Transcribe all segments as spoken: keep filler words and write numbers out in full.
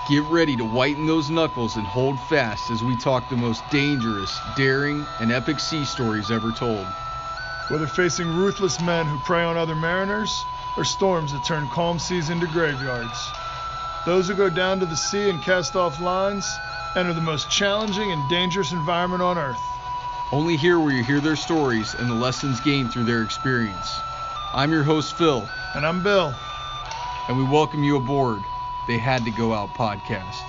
Get ready to whiten those knuckles and hold fast as we talk the most dangerous, daring, and epic sea stories ever told. Whether facing ruthless men who prey on other mariners, or storms that turn calm seas into graveyards, those who go down to the sea and cast off lines enter the most challenging and dangerous environment on Earth. Only here will you hear their stories and the lessons gained through their experience. I'm your host, Phil. And I'm Bill. And we welcome you aboard They Had to Go Out podcast.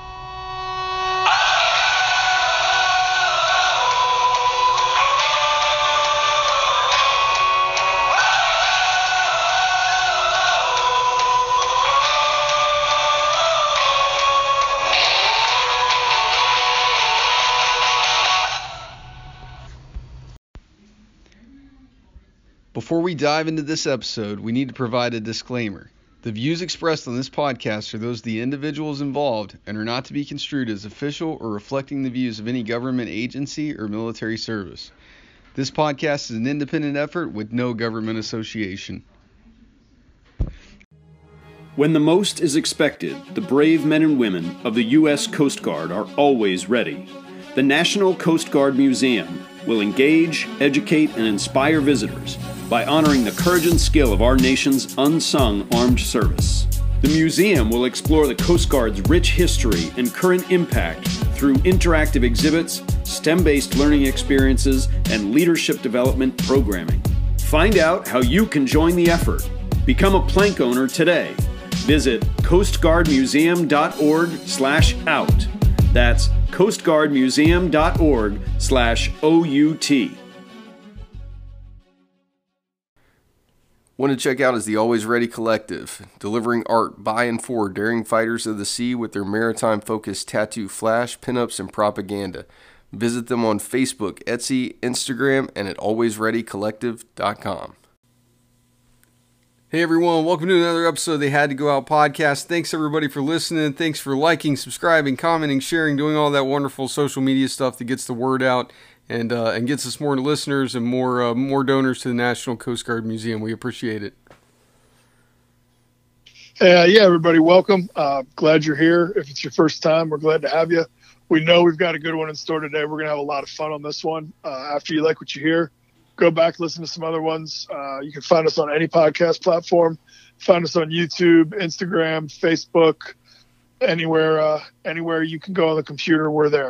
Before we dive into this episode, we need to provide a disclaimer. The views expressed on this podcast are those of the individuals involved and are not to be construed as official or reflecting the views of any government agency or military service. This podcast is an independent effort with no government association. When the most is expected, the brave men and women of the U S Coast Guard are always ready. The National Coast Guard Museum will engage, educate, and inspire visitors by honoring the courage and skill of our nation's unsung armed service. The museum will explore the Coast Guard's rich history and current impact through interactive exhibits, STEM-based learning experiences, and leadership development programming. Find out how you can join the effort. Become a plank owner today. Visit coastguardmuseum.org slash out. That's coastguardmuseum.org slash OUT. Want to check out is the Always Ready Collective, delivering art by and for daring fighters of the sea with their maritime-focused tattoo flash, pinups, and propaganda. Visit them on Facebook, Etsy, Instagram, and at always ready collective dot com. Hey everyone, welcome to another episode of They Had to Go Out podcast. Thanks everybody for listening. Thanks for liking, subscribing, commenting, sharing, doing all that wonderful social media stuff that gets the word out and uh, and gets us more listeners and more uh, more donors to the National Coast Guard Museum. We appreciate it. Uh, yeah, everybody, welcome. Uh, glad you're here. If it's your first time, we're glad to have you. We know we've got a good one in store today. We're going to have a lot of fun on this one. Uh, after you like what you hear, go back, listen to some other ones. Uh, you can find us on any podcast platform. Find us on YouTube, Instagram, Facebook, anywhere, uh, anywhere you can go on the computer, we're there.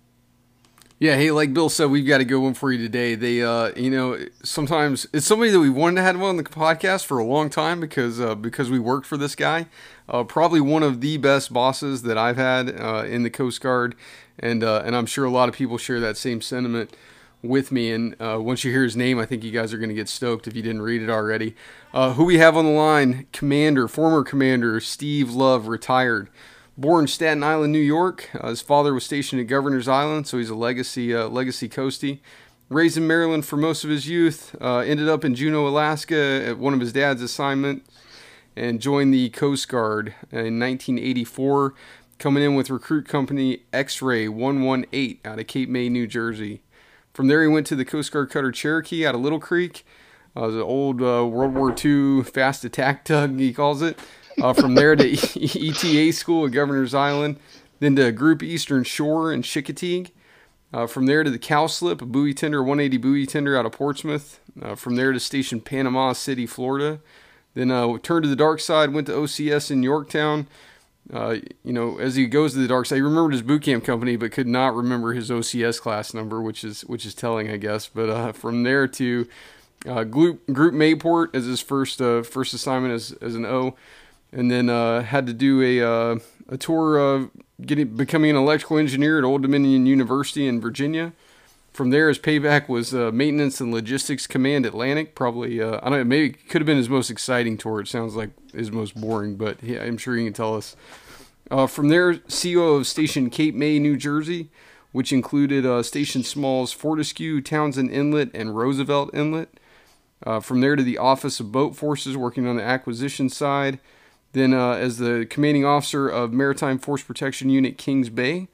Yeah, hey, like Bill said, we've got a good one for you today. They, uh, you know, sometimes it's somebody that we wanted to have on the podcast for a long time because uh, because we worked for this guy. Uh, probably one of the best bosses that I've had uh, in the Coast Guard, and uh, and I'm sure a lot of people share that same sentiment with me. And uh, once you hear his name, I think you guys are going to get stoked if you didn't read it already. Uh, who we have on the line? Commander, former Commander Steve Love, retired. Born Staten Island, New York. Uh, his father was stationed at Governor's Island, so he's a legacy uh, legacy coastie. Raised in Maryland for most of his youth. Uh, ended up in Juneau, Alaska at one of his dad's assignments and joined the Coast Guard in nineteen eighty-four, coming in with recruit company X-Ray one one eight out of Cape May, New Jersey. From there, he went to the Coast Guard cutter Cherokee out of Little Creek. Uh, the old uh, World War Two fast attack tug, he calls it. Uh, from there to E T A school at Governor's Island, then to Group Eastern Shore in Chickateague. Uh, from there to the Cowslip, a buoy tender, one eighty buoy tender out of Portsmouth. Uh, from there to Station Panama City, Florida. Then uh, turned to the dark side, went to O C S in Yorktown. Uh, you know, as he goes to the dark side, he remembered his boot camp company, but could not remember his O C S class number, which is which is telling, I guess. But uh, from there to uh, Group Group Mayport as his first uh, first assignment as as an O. And then uh, had to do a uh, a tour of getting becoming an electrical engineer at Old Dominion University in Virginia. From there, his payback was uh, Maintenance and Logistics Command Atlantic. Probably, uh, I don't know, maybe it could have been his most exciting tour. It sounds like his most boring, but yeah, I'm sure he can tell us. Uh, from there, C O of Station Cape May, New Jersey, which included uh, Station Smalls, Fortescue, Townsend Inlet, and Roosevelt Inlet. Uh, from there to the Office of Boat Forces, working on the acquisition side. Then uh, as the commanding officer of Maritime Force Protection Unit Kings Bay,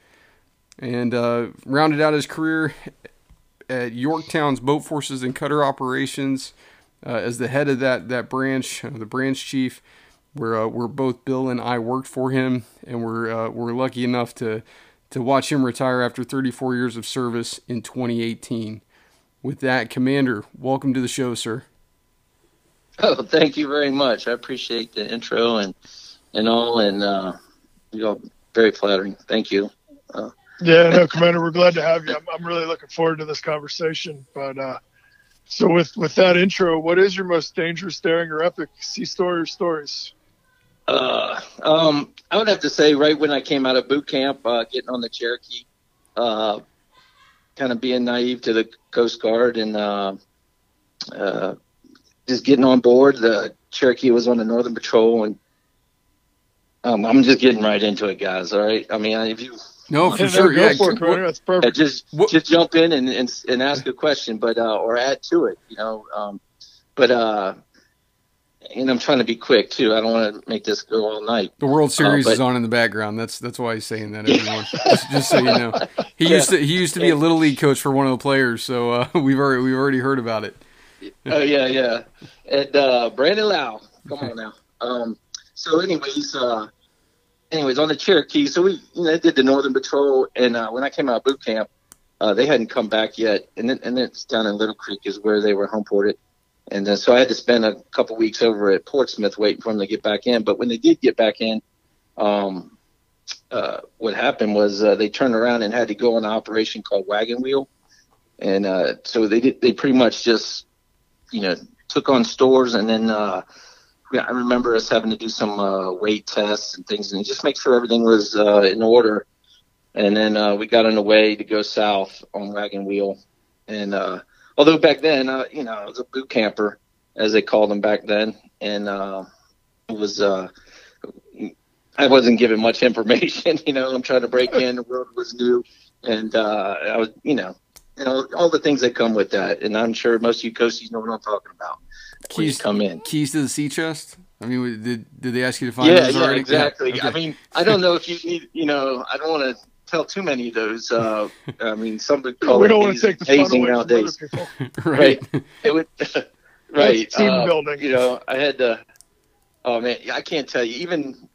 and uh, rounded out his career at Yorktown's Boat Forces and Cutter Operations uh, as the head of that that branch, uh, the branch chief, where uh, where both Bill and I worked for him, and we're uh, we're lucky enough to to watch him retire after thirty-four years of service in twenty eighteen. With that, Commander, welcome to the show, sir. Oh, thank you very much. I appreciate the intro and and all, and uh, you know, very flattering. Thank you. Uh, Yeah, no, Commander, we're glad to have you. I'm, I'm really looking forward to this conversation. But uh, so with, with that intro, what is your most dangerous, daring, or epic sea story or stories? uh, um, I would have to say right when I came out of boot camp, uh, getting on the Cherokee, uh, kind of being naive to the Coast Guard and uh, uh, just getting on board. The Cherokee was on the Northern Patrol, and um, I'm just getting right into it, guys. All right. I mean, if you No, for Yeah, no, sure. go Yeah, for it, Commander. That's uh, perfect. just What- just jump in and, and and ask a question, but uh, or add to it, you know. Um, but uh, and I'm trying to be quick too. I don't want to make this go all night. the World Series Uh, but- is on in the background. That's that's why he's saying that, everyone. just, just so you know, he used to he used to be a little league coach for one of the players, so uh, we've already we've already heard about it. Oh yeah, yeah. And uh, Brandon Lau, come on now. Um, so, anyways, uh, anyways, on the Cherokee, so we you know did the Northern Patrol, and uh, when I came out of boot camp, uh, they hadn't come back yet, and then and then it's down in Little Creek is where they were home ported, and then so I had to spend a couple weeks over at Portsmouth waiting for them to get back in. But when they did get back in, um, uh, what happened was uh, they turned around and had to go on an operation called Wagon Wheel, and uh, so they did they pretty much just you know, took on stores, and then uh, I remember us having to do some uh, weight tests and things, and just make sure everything was uh, in order. And then uh, we got on the way to go south on Wagon Wheel. And uh, although back then, uh, you know, I was a boot camper, as they called them back then, and uh, it was uh, I wasn't given much information. You know, I'm trying to break in. The world was new, and uh, I was, you know. You know, all the things that come with that. And I'm sure most of you coasties know what I'm talking about when you Keys come in. Keys to the sea chest. I mean, did did they ask you to find Yeah, those yeah, already? exactly. Yeah, okay. I mean, I don't know if you need, you know, I don't want to tell too many of those. Uh, I mean, some would call We it don't want to hazing, take the fun hazing away nowadays. from other people. right. It would, right. That's team uh, building. You know, I had to, oh man, I can't tell you, even,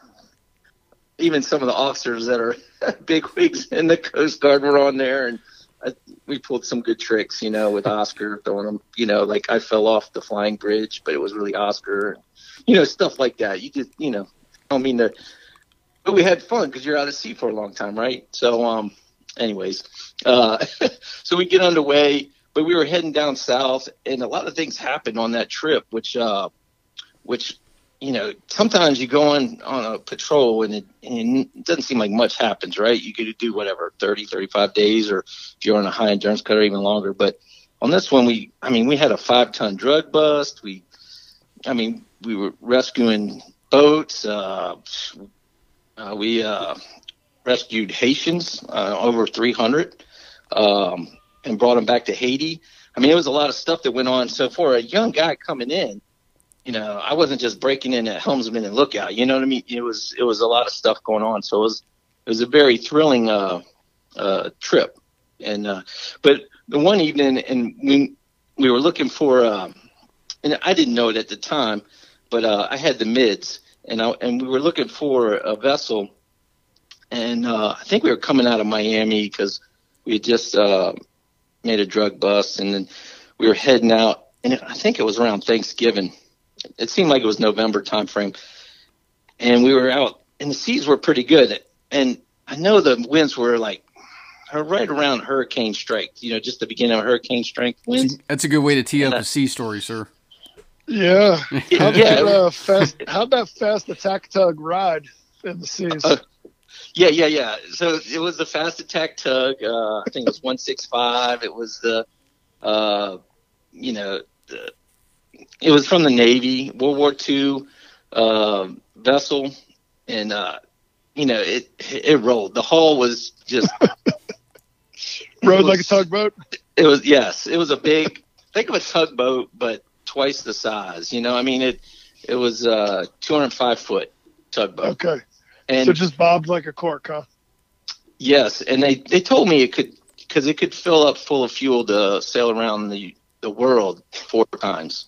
even some of the officers that are big wigs in the Coast Guard were on there, and I, we pulled some good tricks, you know, with Oscar throwing them, you know, like I fell off the flying bridge, but it was really Oscar, you know, stuff like that. You just, you know, I don't mean to, but we had fun because you're out at sea for a long time, right? So, um, anyways, uh, so we get underway, but we were heading down south, and a lot of things happened on that trip, which, uh, which, you know, sometimes you go on, on a patrol and it, and it doesn't seem like much happens, right? You get to do whatever, thirty, thirty-five days, or if you're on a high endurance cutter, even longer. But on this one, we, I mean, we had a five ton drug bust. We, I mean, we were rescuing boats. Uh, uh, we uh, rescued Haitians, uh, over three hundred, um, and brought them back to Haiti. I mean, it was a lot of stuff that went on. So for a young guy coming in, you know, I wasn't just breaking in at helmsman and lookout. You know what I mean? It was it was a lot of stuff going on. So it was it was a very thrilling uh, uh, trip. And uh, but the one evening, and we we were looking for, um, and I didn't know it at the time, but uh, I had the mids, and I, and we were looking for a vessel, and uh, I think we were coming out of Miami because we had just uh, made a drug bust, and then we were heading out, and I think it was around Thanksgiving. It seemed like it was November time frame, and we were out, and the seas were pretty good. And I know the winds were like right around hurricane strength, you know, just the beginning of hurricane strength winds. That's a good way to tee up And, uh, a sea story, sir. Yeah. How'd Yeah. that, uh, fast, how'd that fast attack tug ride in the seas? Uh, Yeah, yeah, yeah. So it was the fast attack tug. Uh, I think it was one sixty-five. It was the, uh, you know, the, it was from the Navy, World War Two uh, vessel, and uh, you know, it it rolled. The hull was just Rode was- like a tugboat? It was yes, it was a big. Think of a tugboat, but twice the size. You know, I mean it. It was a two hundred five foot tugboat. Okay. And So just bobbed like a cork, huh? yes, and they, they told me it could because it could fill up full of fuel to sail around the, the world four times.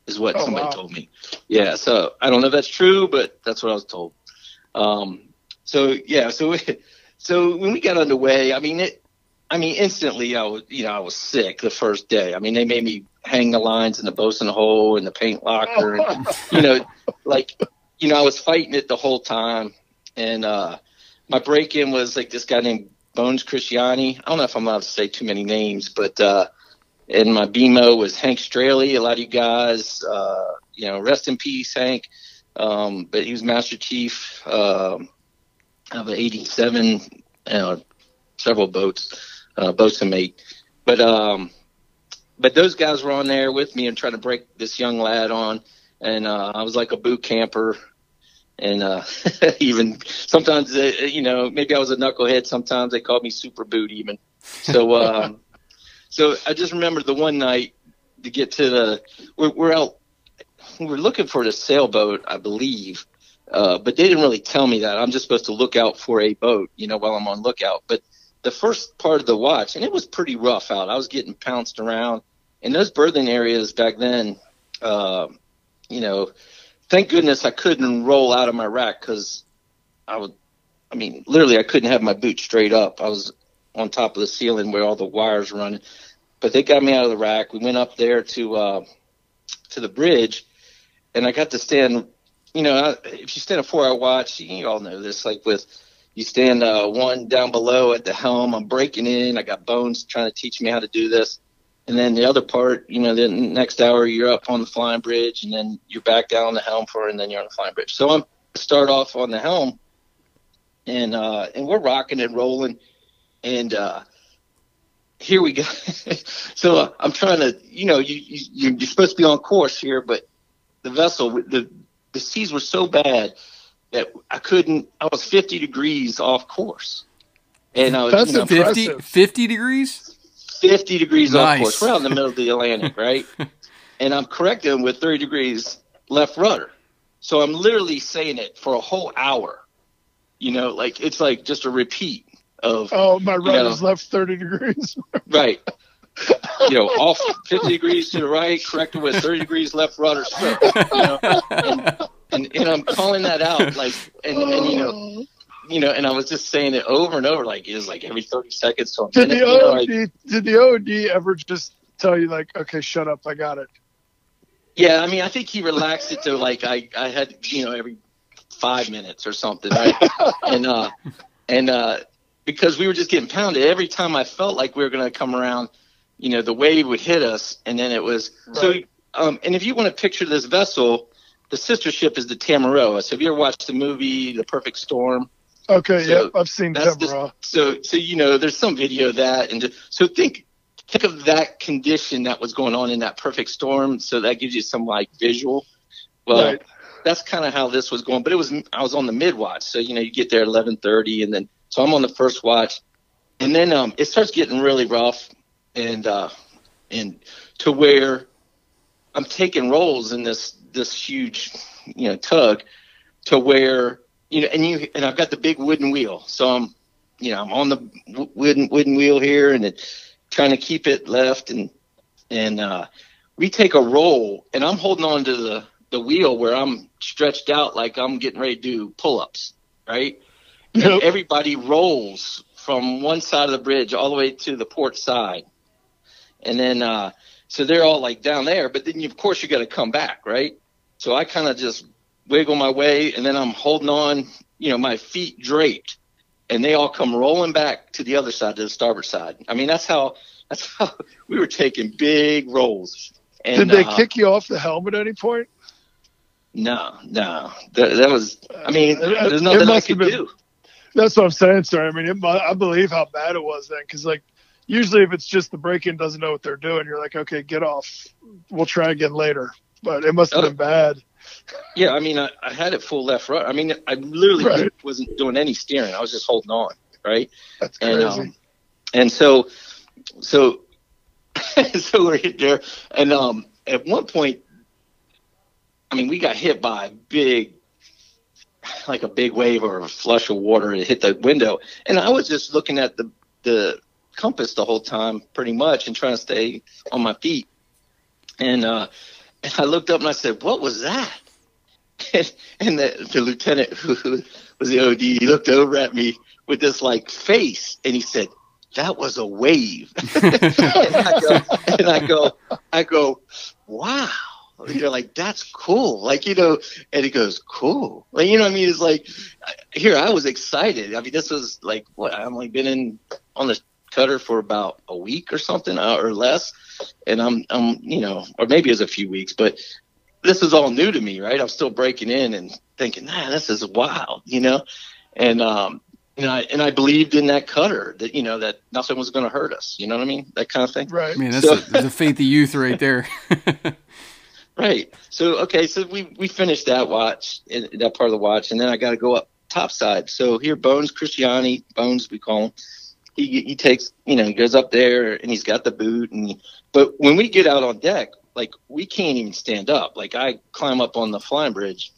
is what Oh, somebody wow. told me. Yeah, so I don't know if that's true, but that's what I was told. Um, so yeah, so we, so when we got underway, I mean it. I mean instantly, I was you know I was sick the first day. I mean they made me hang the lines in the bosun hole and the paint locker, and you know like you know I was fighting it the whole time. And uh, my break-in was like this guy named Bones Christiani. I don't know if I'm allowed to say too many names, but uh, and my B M O was Hank Straley. A lot of you guys, uh, you know, rest in peace, Hank. Um, but he was Master Chief um, of an eighty-seven, you know, several boats, uh, boatswain mate. But um, but those guys were on there with me and trying to break this young lad on, and uh, I was like a boot camper. And uh, even sometimes, uh, you know, maybe I was a knucklehead. Sometimes they called me Super Boot even. So, um, so I just remember the one night to get to the, we're, we're out, we were looking for the sailboat, I believe, uh, but they didn't really tell me that. I'm just supposed to look out for a boat, you know, while I'm on lookout. But the first part of the watch, and it was pretty rough out. I was getting pounced around. And those berthing areas back then, uh, you know, thank goodness I couldn't roll out of my rack because I would, I mean, literally I couldn't have my boot straight up. I was on top of the ceiling where all the wires were running. But they got me out of the rack. We went up there to uh, to the bridge, and I got to stand, you know, I, if you stand a four-hour watch, you all know this, like with you stand uh, one down below at the helm. I'm breaking in. I got Bones trying to teach me how to do this. And then the other part, you know, the next hour you're up on the flying bridge, and then you're back down on the helm for, and then you're on the flying bridge. So I'm start off on the helm, and uh, and we're rocking and rolling, and uh, here we go. So uh, I'm trying to, you know, you, you you're supposed to be on course here, but the vessel, the the seas were so bad that I couldn't. I was fifty degrees off course, and I was That's you know, fifty, fifty degrees. fifty degrees Nice. off course. We're out in the middle of the Atlantic, right? And I'm correcting with thirty degrees left rudder. So I'm literally saying it for a whole hour. You know, like it's like just a repeat of, Oh, my rudder's know. left thirty degrees. right. You know, off fifty degrees to the right, corrected with thirty degrees left rudder stroke. You know? and, and, and I'm calling that out, like, and, and you know, you know, and I was just saying it over and over, like it was like every thirty seconds. So Did the you know, O O D like, did the O O D ever just tell you like, okay, shut up, I got it? yeah, I mean, I think he relaxed it to like I, I had, you know, every five minutes or something, right? and uh, and uh, because we were just getting pounded every time I felt like we were going to come around, you know, the wave would hit us, and then it was so. Right. Um, and if you want to picture this vessel, the sister ship is the Tamaroa. So have you ever watched the movie The Perfect Storm? Okay, So yep, I've seen That's Tamara. the, so so you know, there's some video of that, and just, so think think of that condition that was going on in that perfect storm. So that gives you some like visual. Well, Right. that's kind of how this was going. But it was I was on the mid watch, so you know you get there at eleven thirty, and then so I'm on the first watch, and then um it starts getting really rough, and uh and to where I'm taking rolls in this this huge you know tug, to where you know and you and I've got the big wooden wheel, so I'm you know I'm on the w- wooden wooden wheel here, and it, trying to keep it left, and and uh, we take a roll, and I'm holding on to the the wheel where I'm stretched out like I'm getting ready to do pull-ups, right? And Yep. everybody rolls from one side of the bridge all the way to the port side. And then, uh, so they're all like down there, but then you, of course you got to come back, right? So I kind of just wiggle my way, and then I'm holding on, you know, my feet draped, and they all come rolling back to the other side, to the starboard side. I mean, that's how, that's how we were taking big rolls. And, Did they uh, kick you off the helm at any point? No, no, that, that was, I mean, Uh, there's it nothing I must could have been- do. That's what I'm saying, sir. I mean, it, mu- I believe how bad it was then, because like usually if it's just the break-in doesn't know what they're doing, you're like, okay, get off. We'll try again later. But it must have Oh. been bad. Yeah, I mean, I, I had it full left rudder. I mean, I literally Right. didn't- wasn't doing any steering. I was just holding on, right? That's And crazy. um, and so, so, so we're hit there, and um, at one point, I mean, we got hit by a big, like a big wave or a flush of water. It hit the window, and I was just looking at the the compass the whole time, pretty much, and trying to stay on my feet. And uh, And I looked up and I said, "What was that?" And, and the, the lieutenant who was the O D, he looked over at me with this like face, and he said, "That was a wave." and, I go, and I go, I go, "Wow." They're like, "That's cool." Like, you know, and he goes, "Cool." Like, you know what I mean? It's like, here, I was excited. I mean, this was like, what, I've only been in on the cutter for about a week or something uh, or less. And I'm, I'm, you know, or maybe it was a few weeks, but this is all new to me, right? I'm still breaking in and thinking, man, this is wild, you know? And, um, and I, and I believed in that cutter that, you know, that nothing was going to hurt us. You know what I mean? That kind of thing. Right. Man, that's So, a, that's a faith of youth right there. right. So, okay. So we, we finished that watch, that part of the watch, and then I got to go up topside. So here, Bones Christiani, Bones, we call him. He, he takes, you know, he goes up there and he's got the boot. And he, but when we get out on deck, like, we can't even stand up. Like, I climb up on the flying bridge,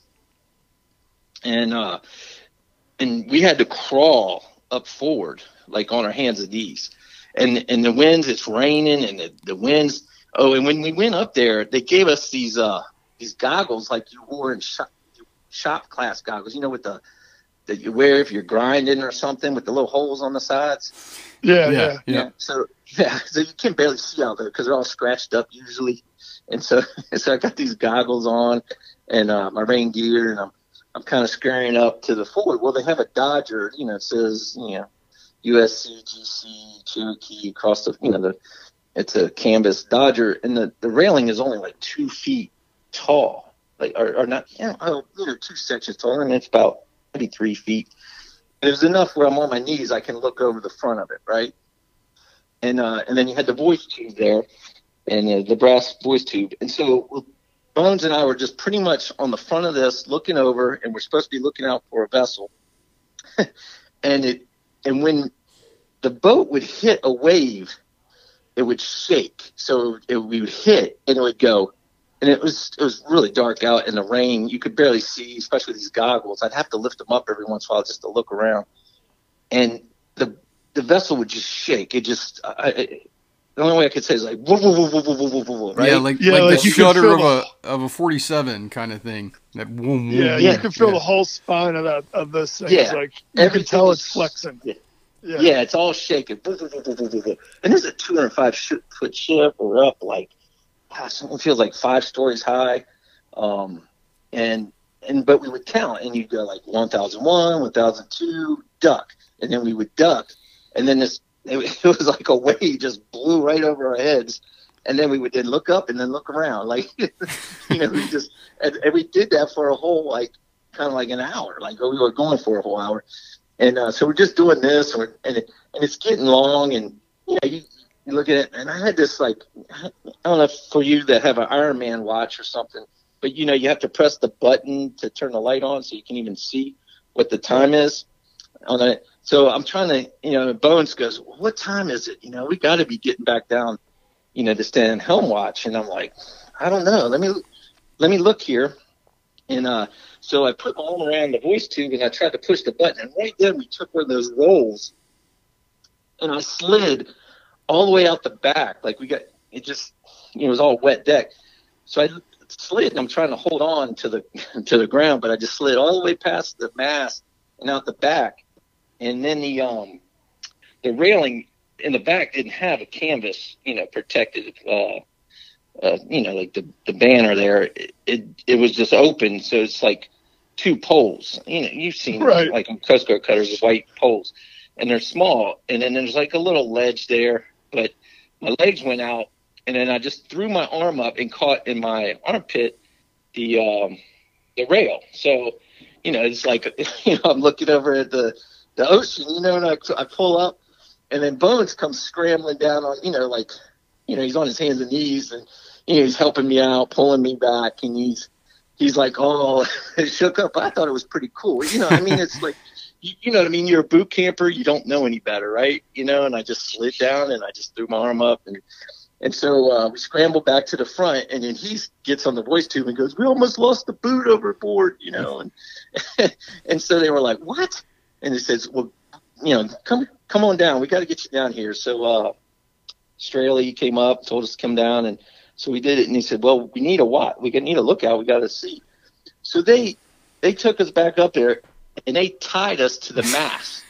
and uh, and we had to crawl up forward, like on our hands and knees. And and the winds, it's raining, and the, the winds. Oh, and when we went up there, they gave us these uh these goggles like you wore in shop, shop class goggles, you know, with the that you wear if you're grinding or something, with the little holes on the sides. Yeah, Yeah, yeah. yeah. Yeah. So yeah, so you can barely see out there because they're all scratched up usually. And so, so I got these goggles on and uh, my rain gear, and I'm I'm kind of scurrying up to the forward. Well, they have a Dodger, you know, it says, you know, U S C, G C, Cherokee across the, you know, the it's a canvas Dodger, and the, the railing is only like two feet tall, like or, or not, you know, you know, two sections tall, and it's about maybe three feet. And it was enough where I'm on my knees, I can look over the front of it, right? And uh, and then you had the voice tube there, and uh, the brass voice tube. And so Bones and I were just pretty much on the front of this looking over, and we're supposed to be looking out for a vessel. and it and when the boat would hit a wave, it would shake. So it, we would hit, and it would go. And it was it was really dark out in the rain. You could barely see, especially with these goggles. I'd have to lift them up every once in a while just to look around. And the the vessel would just shake. It just I, I, the only way I could say is like woo, woo, woo, woo, woo, woo, woo, woo, right? Yeah, like, Yeah, like, like the you could shutter feel of the- a of a forty-seven kind of thing. That boom, Yeah, boom, you Yeah. can feel yeah. the whole spine of that of this thing. Yeah. It's like you Everything can tell was- it's flexing. Yeah. Yeah. Yeah, it's all shaking. And this is a two hundred five foot ship. We're up like, gosh, something feels like five stories high. Um, and, and, but we would count, and you'd go like one thousand one, one thousand two, duck. And then we would duck. And then this, it, it was like a wave just blew right over our heads. And then we would then look up and then look around. Like, you know, we just, and, and we did that for a whole, like, kind of like an hour. Like, we were going for a whole hour. And uh, so we're just doing this, and, and, it, and it's getting long, and you know, you, you look at it, and I had this, like, I don't know if for you that have an Iron Man watch or something, but you know, you have to press the button to turn the light on so you can even see what the time is on it. So I'm trying to, you know, Bones goes, "What time is it? You know, we got to be getting back down, you know, to stand helm watch." And I'm like, "I don't know. Let me let me look here." And uh, so I put my arm around the voice tube, and I tried to push the button. And right then we took one of those rolls, and I slid all the way out the back. Like we got it just, you know, it was all wet deck. So I slid, and I'm trying to hold on to the to the ground, but I just slid all the way past the mast and out the back. And then the um the railing in the back didn't have a canvas, you know, protected. Uh, Uh, you know, like the, the banner there, it, it it was just open, so it's like two poles. You know, you've seen Right. like on Coast Guard cutters, with white poles, and they're small. And then there's like a little ledge there, but my legs went out, and then I just threw my arm up and caught in my armpit the um, the rail. So, you know, it's like you know, I'm looking over at the the ocean, you know, and I, I pull up, and then Bones comes scrambling down on, you know, like, you know, he's on his hands and knees, and you know, he's helping me out, pulling me back, and he's he's like, oh, shook up. I thought it was pretty cool. You know, I mean, it's like, you, you know what I mean? You're a boot camper. You don't know any better, right? You know, and I just slid down, and I just threw my arm up, and and so uh, we scrambled back to the front, and then he gets on the voice tube and goes, "We almost lost the boot overboard," you know, and and so they were like, "What?" And he says, "Well, you know, come come on down. We got to get you down here." So uh, Straley came up, told us to come down, and So we did it, and he said, well, we need a what? We need a lookout. We got to see. So they they took us back up there, and they tied us to the mast.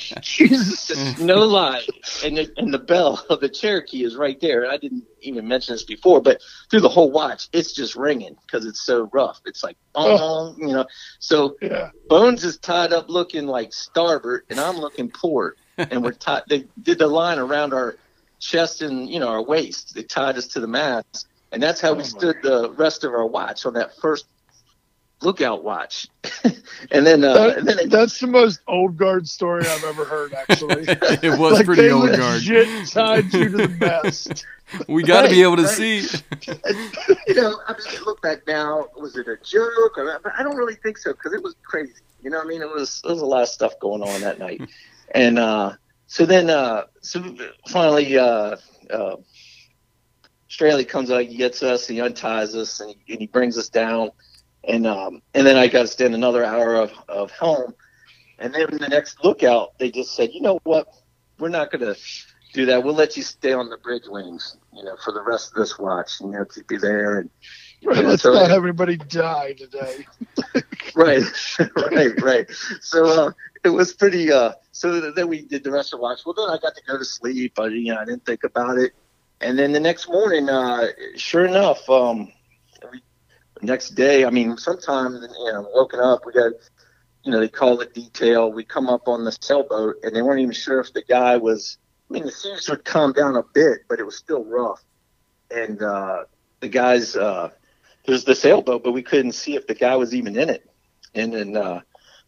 Jesus, no lie. And the, and the bell of the Cherokee is right there. I didn't even mention this before, but through the whole watch, it's just ringing because it's so rough. It's like, oh, you know. So yeah. Bones is tied up looking like starboard, and I'm looking port. And we're tied. They did the line around our chest and, you know, our waist. They tied us to the mast, and that's how we stood the rest of our watch on that first lookout watch. and then, uh, that, and then it, that's the most old guard story I've ever heard. Actually, it was like pretty they old guard. Legit tied you to the mast. We got to right, be able to right. see. You know, I mean, look back now. Was it a joke? Or, but I don't really think so because it was crazy. You know what I mean? It was there was a lot of stuff going on that night, and uh, so then, uh, so finally, uh, uh, Straley comes out, he gets us, he unties us, and he, and he brings us down. And um, and then I got to stand another hour of, of helm. And then the next lookout, they just said, you know what? We're not going to do that. We'll let you stay on the bridge wings, you know, for the rest of this watch. You know, keep you there. And Right, you know, let's so, not have anybody die today. right, right, right. So uh, it was pretty. Uh, so then we did the rest of the watch. Well, then I got to go to sleep. I, you know, I didn't think about it. And then the next morning, uh, sure enough, um, we, next day, I mean, sometimes, you know, woken up, we got, you know, they call it detail. We come up on the sailboat, and they weren't even sure if the guy was, I mean, the seas would calm down a bit, but it was still rough. And uh, the guys, uh, there's the sailboat, but we couldn't see if the guy was even in it. And then, uh,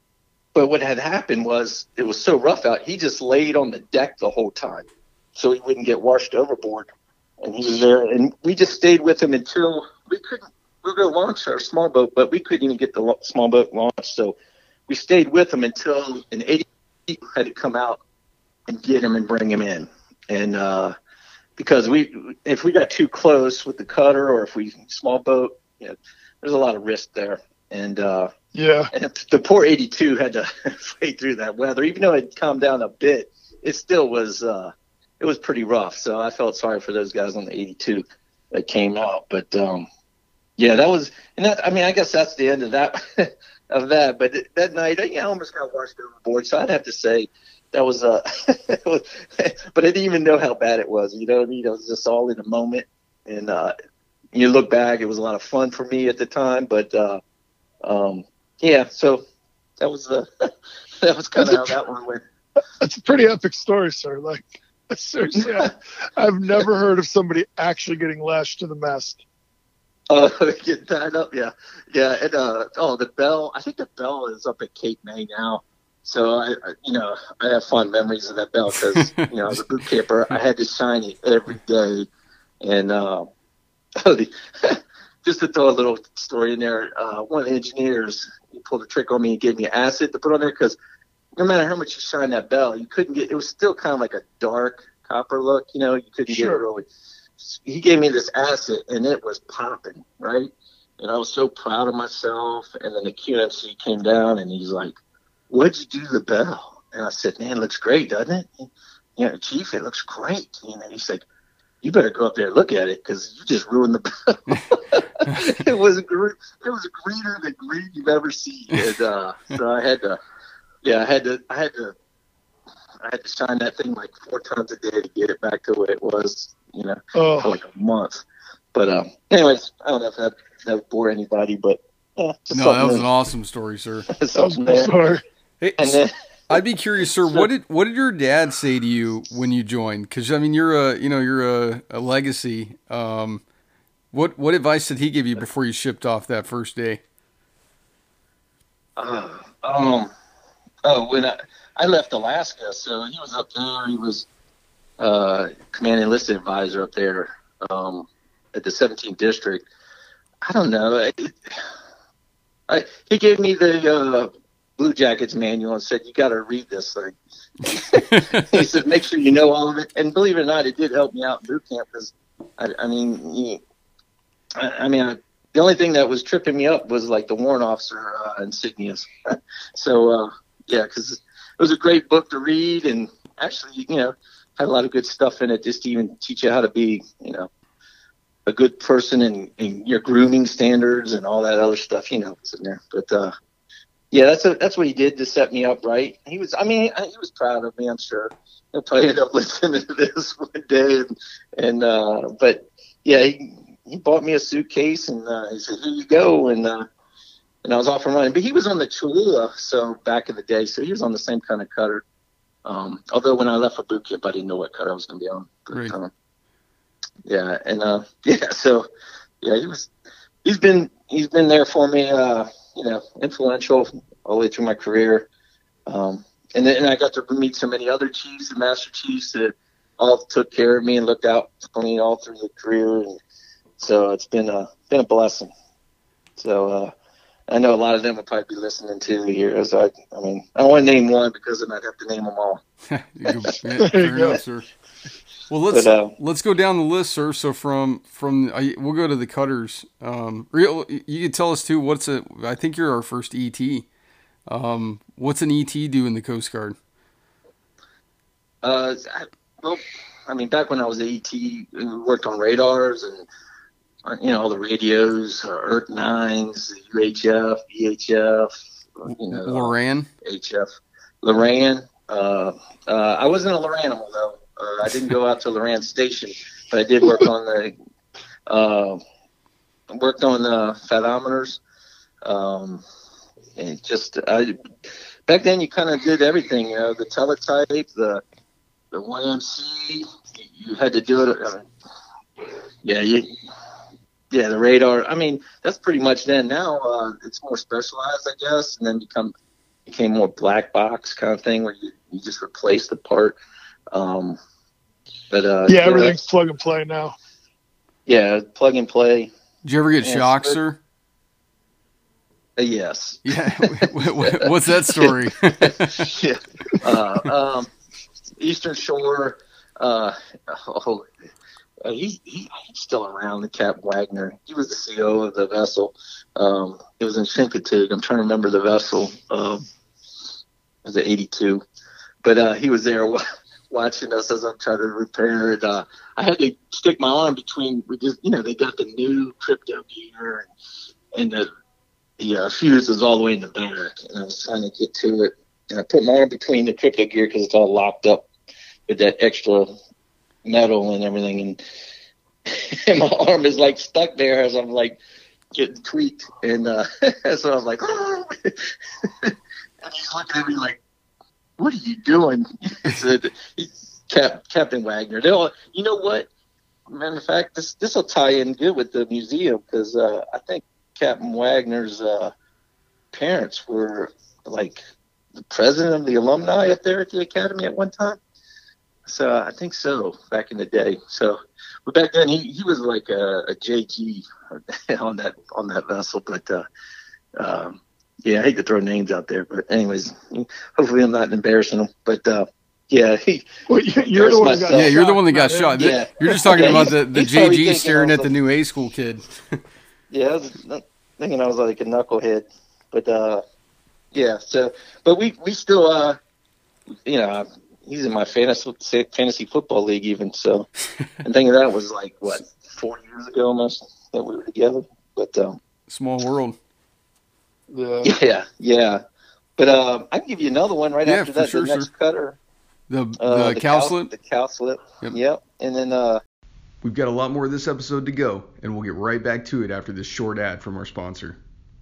but what had happened was it was so rough out, he just laid on the deck the whole time so he wouldn't get washed overboard. And he was there, and we just stayed with him until we couldn't. We were going to launch our small boat, but we couldn't even get the lo- small boat launched. So we stayed with him until an eighty had to come out and get him and bring him in. And uh, because we, if we got too close with the cutter, or if we small boat, you know, there's a lot of risk there. And uh, Yeah. and the poor eighty-two had to fight through that weather, even though it calmed down a bit. It still was. Uh, It was pretty rough, so I felt sorry for those guys on the eighty-two that came out. But um, yeah, that was, and that, I mean, I guess that's the end of that. of that. But that night, I almost got washed overboard. So I'd have to say that was, uh, but I didn't even know how bad it was. You know what I mean? It was just all in the moment. And uh, you look back, it was a lot of fun for me at the time. But uh, um, yeah, so that was uh, that was kind of how that one went. That's a pretty epic story, sir. Like. Seriously, I, I've never heard of somebody actually getting lashed to the mast. Oh, get tied up, yeah, yeah. And uh, oh, the bell. I think the bell is up at Cape May now. So I, I you know, I have fond memories of that bell because you know, as a boot camper, I had to shine it every day. And uh, just to throw a little story in there, uh, one of the engineers he pulled a trick on me and gave me acid to put on there because. No matter how much you shine that bell, you couldn't get. It was still kind of like a dark copper look, you know. You couldn't Sure. get it really. He gave me this acid, and it was popping, right? And I was so proud of myself. And then the Q M C came down, and he's like, "What'd you do to the bell?" And I said, "Man, it looks great, doesn't it?" You know, Chief, it looks great. You know, he's like, "You better go up there and look at it because you just ruined the bell." it was green. It was greener than green you've ever seen. And uh, so I had to. Yeah, I had to, I had to, I had to shine that thing like four times a day to get it back to what it was, you know, Oh. for like a month. But um, anyways, I don't know if that that would bore anybody, but yeah, just No, that was something an awesome story, sir. there. That was Something my there. story. Hey, And then, I'd be curious, sir. What did what did your dad say to you when you joined? Because I mean, you're a you know you're a, a legacy. Um, what what advice did he give you before you shipped off that first day? uh, um, oh, when I I left Alaska, so he was up there. He was uh, command enlisted advisor up there um, at the seventeenth district. I don't know. I, I, he gave me the uh, Blue Jackets manual and said, "You got to read this thing." He said, "Make sure you know all of it." And believe it or not, it did help me out in boot camp because, I, I mean, you, I, I mean, I, the only thing that was tripping me up was like the warrant officer uh, insignias. so, uh, yeah, because it was a great book to read, and actually, you know, had a lot of good stuff in it just to even teach you how to be, you know, a good person and, and your grooming standards and all that other stuff, you know, it's in there. But uh, yeah, that's a, that's what he did to set me up right. He was, I mean, he was proud of me, I'm sure. He'll probably end up listening to this one day. And, and uh, but yeah, he, he bought me a suitcase and uh, he said, "Here you go." And uh, and I was off and running. But he was on the Cholula, so back in the day, so he was on the same kind of cutter. Um, although when I left for boot camp, I didn't know what cutter I was going to be on. But, Right. um, yeah, and uh, yeah, so yeah, he was. He's been he's been there for me. Uh, you know, influential all the way through my career. Um, and then and I got to meet so many other chiefs and master chiefs that all took care of me and looked out for me all through the career. And so it's been a been a blessing. So uh, I know a lot of them will probably be listening to here. As I, I mean, I don't want to name one because then I'd have to name them all. Yeah, fair enough, sir. Well, let's But, uh, let's go down the list, sir. So from from I, we'll go to the cutters. Um, real, you could tell us too. What's a? I think you're our first E T. Um, what's an E T do in the Coast Guard? Uh, I, well, I mean, back when I was at E T, we worked on radars and uh, you know all the radios, uh, E R C nines, U H F, V H F, you know, Loran. H F, Loran. Uh, uh, I wasn't a Loranimal though. Uh, I didn't go out to Loran Station, but I did work on the uh, worked on the fathometers. Um, and just I, back then, you kind of did everything. You know, the teletype, the the Y M C. You had to do it. Uh, yeah, you, yeah, the radar. I mean, that's pretty much then. Now uh, it's more specialized, I guess, and then become became more black box kind of thing where you, you just replace the part. Um, but uh, yeah, everything's plug and play now. Yeah, plug and play. Did you ever get Yeah, shocked, so- sir? Uh, yes. Yeah. What's that story? Yeah. Uh, um, Eastern Shore. Uh, oh, uh, he, he he's still around. The Cap Wagner. He was the C O of the vessel. Um, it was in Chincoteague. I'm trying to remember the vessel. Um, it was at eighty-two, but uh, he was there wa- watching us as I'm trying to repair it. Uh, I had to stick my arm between. We just, you know, they got the new crypto gear and, and the the uh, fuse was all the way in the back, and I was trying to get to it. And I put my arm between the crypto gear because it's all locked up with that extra metal and everything, and, and my arm is like stuck there as I'm like getting tweaked, and uh, so I was like, oh. And he's looking at me like, "What are you doing?" He said, Cap, Captain Wagner. They'll, you know what? Matter of fact, this this will tie in good with the museum because uh, I think Captain Wagner's uh, parents were like the president of the alumni up there at the academy at one time. So I think so, back in the day. So, but back then he, he was like a, a J G on that on that vessel. But uh, um, yeah, I hate to throw names out there, but anyways, hopefully I'm not embarrassing them. But uh, yeah, he. Well, you- you're the one who got Yeah, you're the one that got not him. shot. Yeah. You're just talking Yeah, about he's- the, the he's probably J G thinking staring I at was the a- new A school kid. Yeah, I was thinking I was like a knucklehead, but uh, yeah. So, but we we still uh, you know, he's in my fantasy fantasy football league even. So, I'm thinking that was like what four years ago almost that we were together. But um, Small world. Yeah. yeah, yeah. But um, I can give you another one right Yeah, after for that. sure, the next sir. cutter, The the, uh, cow slip. the cow slip. Yep. Yep. And then uh, We've got a lot more of this episode to go, and we'll get right back to it after this short ad from our sponsor.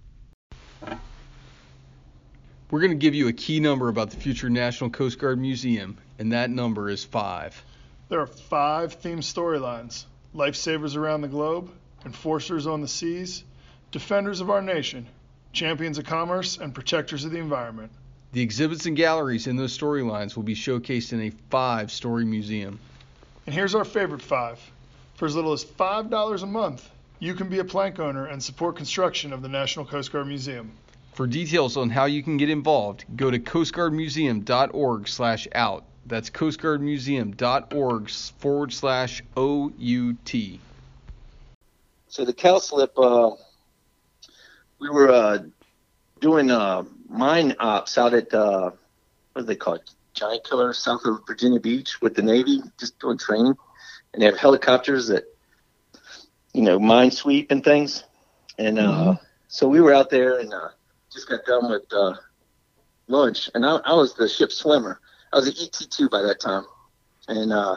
We're going to give you a key number about the future National Coast Guard Museum, and that number is five. There are five themed storylines: lifesavers around the globe, enforcers on the seas, defenders of our nation, champions of commerce, and protectors of the environment. The exhibits and galleries in those storylines will be showcased in a five-story museum. And here's our favorite five. For as little as five dollars a month, you can be a plank owner and support construction of the National Coast Guard Museum. For details on how you can get involved, go to coastguardmuseum.org slash out. That's coastguardmuseum.org forward slash O U T. so the cow slip. Uh, we were uh, doing uh, mine ops out at uh, what do they call it? Giant Killer, south of Virginia Beach, with the Navy, just doing training. And they have helicopters that you know, mine sweep and things. And uh, mm-hmm. so we were out there and uh, just got done with uh, lunch. And I, I was the ship swimmer. I was an E T two by that time. And, uh,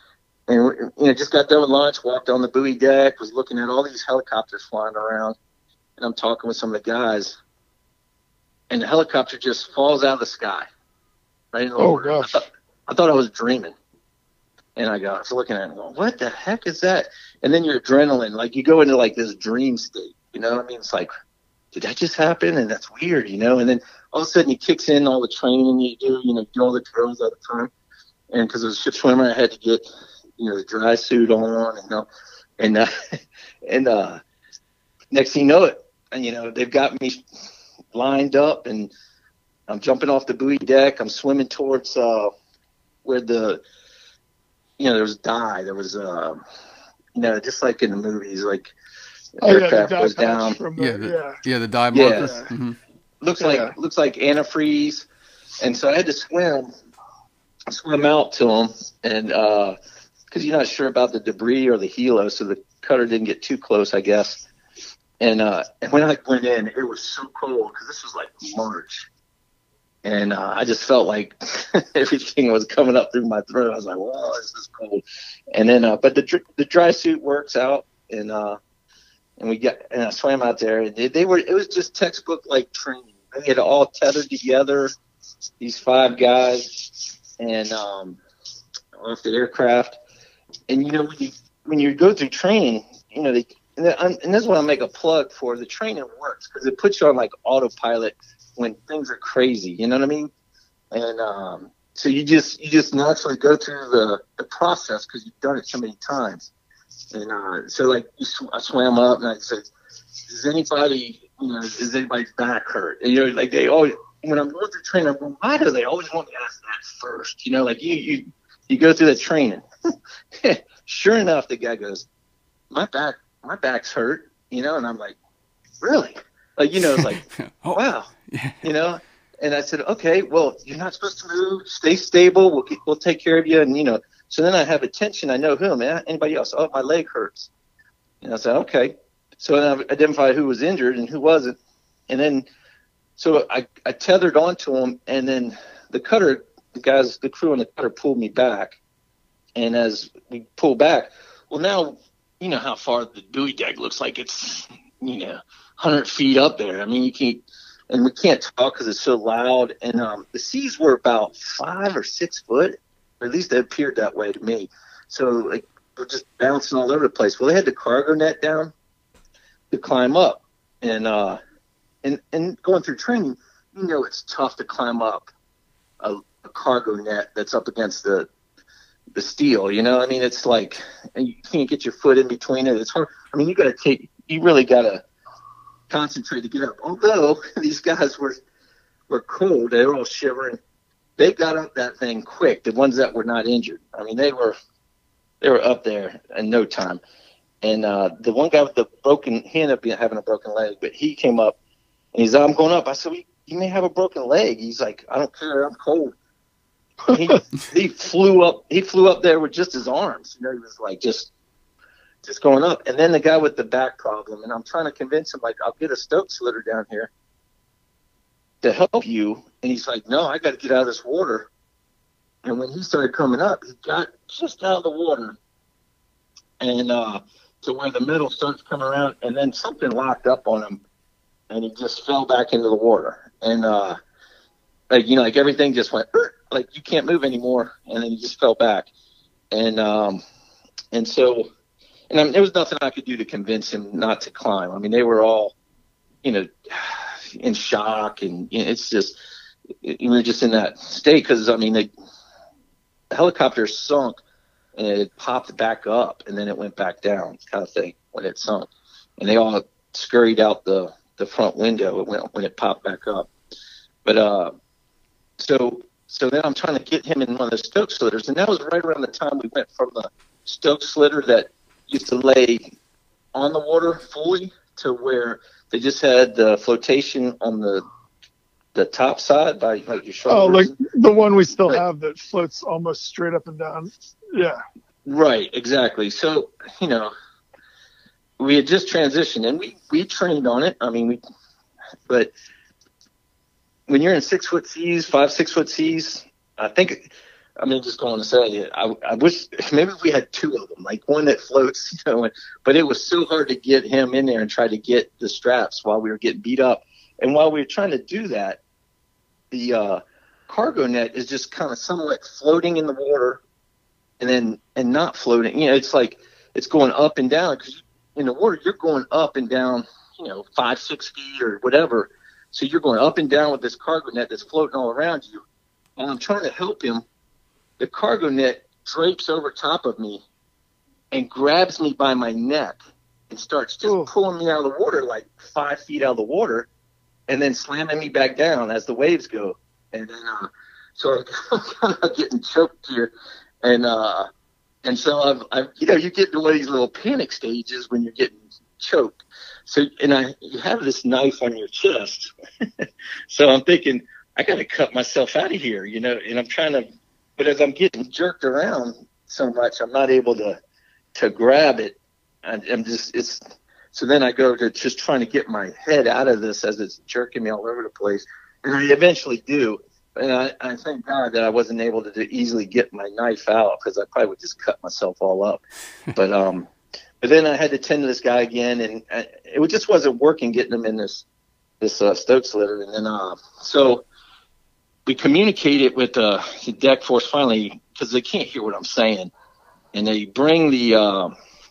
and you know, just got done with lunch, walked on the buoy deck, was looking at all these helicopters flying around. And I'm talking with some of the guys. And the helicopter just falls out of the sky. Right in the oh, water. gosh. I thought, I thought I was dreaming. And I got, I was looking at it and going, what the heck is that? And then your adrenaline, like you go into like this dream state, you know what I mean? It's like, did that just happen? And that's weird, you know? And then all of a sudden it kicks in all the training you do, you know, do all the drills all the time. And because I was a ship swimmer, I had to get, you know, the dry suit on and, you know, and, uh, and, uh, next thing you know it, and, you know, they've got me lined up and I'm jumping off the buoy deck. I'm swimming towards, uh, where the, you know, there was dye. There was, uh, you know, just like in the movies, like oh, aircraft yeah, goes down. The, yeah, the, yeah, yeah, the dye yeah. marker. Mm-hmm. Looks yeah. like looks like antifreeze, and so I had to swim, swim out to them, and because uh, you're not sure about the debris or the helo, so the cutter didn't get too close, I guess. And uh, and when I went in, it was so cold because this was like March. And uh, I just felt like everything was coming up through my throat. I was like, "Whoa, this is cold." And then, uh, but the dr- the dry suit works out, and uh, and we got and I swam out there, and they, they were it was just textbook like training. They had all tethered together, these five guys, and um, off the aircraft. And you know, when you when you go through training, you know, they and, and this is what I make a plug for. The training works because it puts you on like autopilot when things are crazy, you know what I mean? And um, so you just you just naturally go through the, the process because you've done it so many times. And uh, so like you sw- I swam up and I said, "Does anybody, you know, is anybody's back hurt?" And you know, like they always when I'm going through training, I'm going, why do they always want to ask that first? You know, like you you you go through that training. Sure enough, the guy goes, "My back my back's hurt," you know, and I'm like, "Really?" Like, you know, it's like, oh, wow, yeah. You know, and I said, okay, well, you're not supposed to move, stay stable. We'll, we'll take care of you. And, you know, so then I have attention. I know who, man, anybody else. Oh, my leg hurts. And I said, okay. So then I identified who was injured and who wasn't. And then, so I, I tethered onto him and then the cutter, the guys, the crew on the cutter pulled me back. And as we pull back, well, now, you know how far the buoy deck looks like it's, you know, one hundred feet up there. I mean, you can't, and we can't talk because it's so loud. And um, the seas were about five or six foot, or at least they appeared that way to me. So like we're just bouncing all over the place. Well, they had the cargo net down to climb up, and uh, and and going through training, you know, it's tough to climb up a, a cargo net that's up against the the steel. You know, I mean, it's like and you can't get your foot in between it. It's hard. I mean, you got to take, you really got to concentrate to get up. Although these guys were were cold, they were all shivering. They got up that thing quick. The ones that were not injured, I mean, they were they were up there in no time. And uh, the one guy with the broken, he ended up having a broken leg, but he came up and he's, I'm going up. I said, well, you may have a broken leg. He's like, I don't care, I'm cold. he he flew up. He flew up there with just his arms. You know, he was like just. just going up. And then the guy with the back problem, and I'm trying to convince him, like, I'll get a Stokes slitter down here to help you. And he's like, no, I got to get out of this water. And when he started coming up, he got just out of the water and uh, to where the middle starts coming around, and then something locked up on him, and he just fell back into the water. And, uh, like, you know, like everything just went, like, you can't move anymore. And then he just fell back. And, um, and so, And I mean, there was nothing I could do to convince him not to climb. I mean, they were all, you know, in shock, and you know, it's just we were just in that state because I mean, they, the helicopter sunk and it popped back up, and then it went back down, kind of thing when it sunk, and they all scurried out the, the front window when when it popped back up. But uh, so so then I'm trying to get him in one of the Stokes slitters, and that was right around the time we went from the Stokes slitter that used to lay on the water fully to where they just had the flotation on the the top side by like your shoulders. Oh, like the one we still right. have that floats almost straight up and down. Yeah. Right, exactly. So, you know, we had just transitioned, and we, we trained on it. I mean, we, but when you're in six foot seas, five, six foot seas, I think, I mean, just going to say, I, I wish maybe we had two of them, like one that floats, you know, but it was so hard to get him in there and try to get the straps while we were getting beat up. And while we were trying to do that, the uh, cargo net is just kind of somewhat floating in the water and then, and not floating. You know, it's like, it's going up and down, because in the water, you're going up and down, you know, five, six feet or whatever. So you're going up and down with this cargo net that's floating all around you. And I'm trying to help him. The cargo net drapes over top of me and grabs me by my neck and starts just Ooh. pulling me out of the water, like five feet out of the water, and then slamming me back down as the waves go. And then, uh, so I'm kind of getting choked here. And, uh, and so I've, I've, you know, you get into one of these little panic stages when you're getting choked. So, and I, you have this knife on your chest. So I'm thinking, I got to cut myself out of here, you know, and I'm trying to, but as I'm getting jerked around so much, I'm not able to, to grab it. I, I'm just, it's, so then I go to just trying to get my head out of this as it's jerking me all over the place. And I eventually do. And I, I thank God that I wasn't able to do, easily get my knife out, because I probably would just cut myself all up. But, um, but then I had to tend to this guy again, and I, it just wasn't working getting him in this, this, uh, Stokes litter. And then, uh, so we communicated with, uh, the deck force finally, because they can't hear what I'm saying. And they bring the, uh,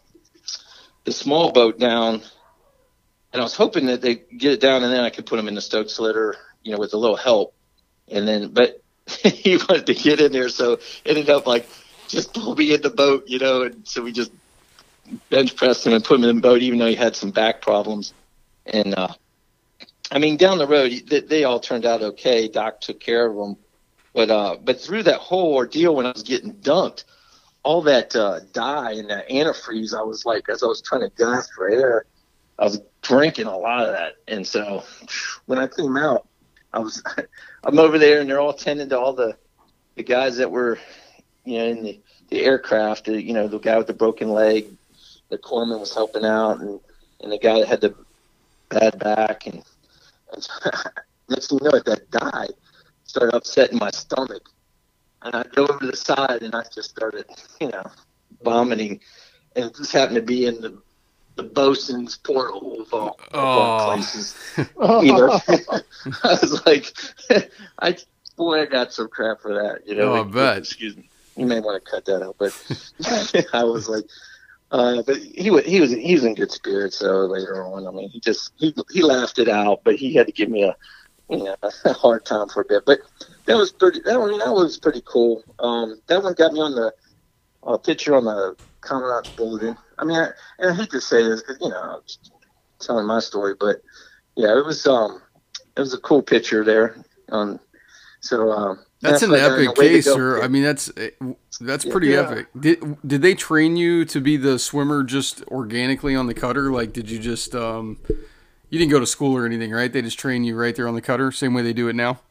the small boat down, and I was hoping that they get it down and then I could put them in the Stokes litter, you know, with a little help. And then, but he wanted to get in there, so it ended up like, just pull me in the boat, you know, and so we just bench pressed him and put him in the boat, even though he had some back problems. And, uh, I mean, down the road, they, they all turned out okay. Doc took care of them. But, uh, but through that whole ordeal, when I was getting dunked, all that, uh, dye and that antifreeze, I was like, as I was trying to gasp for air, I was drinking a lot of that. And so when I came out, I was, I'm over there and they're all tending to all the, the guys that were, you know, in the, the aircraft, you know, the guy with the broken leg, the corpsman was helping out, and, and the guy that had the bad back. And, and next thing you know, that dye started upsetting my stomach. And I go over to the side and I just started, you know, vomiting. And it just happened to be in the, the bosun's porthole of all, of all places. You know, I was like, I, boy, I got some crap for that. You know, Oh, I bet. Excuse me. You may want to cut that out, but I was like, uh, but he was, he was, he was in good spirits. So later on, I mean, he just, he, he laughed it out, but he had to give me a, you know, a hard time for a bit. But that was pretty, that one, that was pretty cool. Um, that one got me on the uh, picture on the Commandant's Bulletin. I mean, I, and I hate to say this, because, you know, I'm just telling my story, but yeah, it was, um, it was a cool picture there. Um, so, um, That's an like, epic way to case, go. sir. I mean, that's that's Yeah. pretty Yeah. epic. Did did they train you to be the swimmer just organically on the cutter? Like, did you just um, you didn't go to school or anything, right? They just train you right there on the cutter, same way they do it now.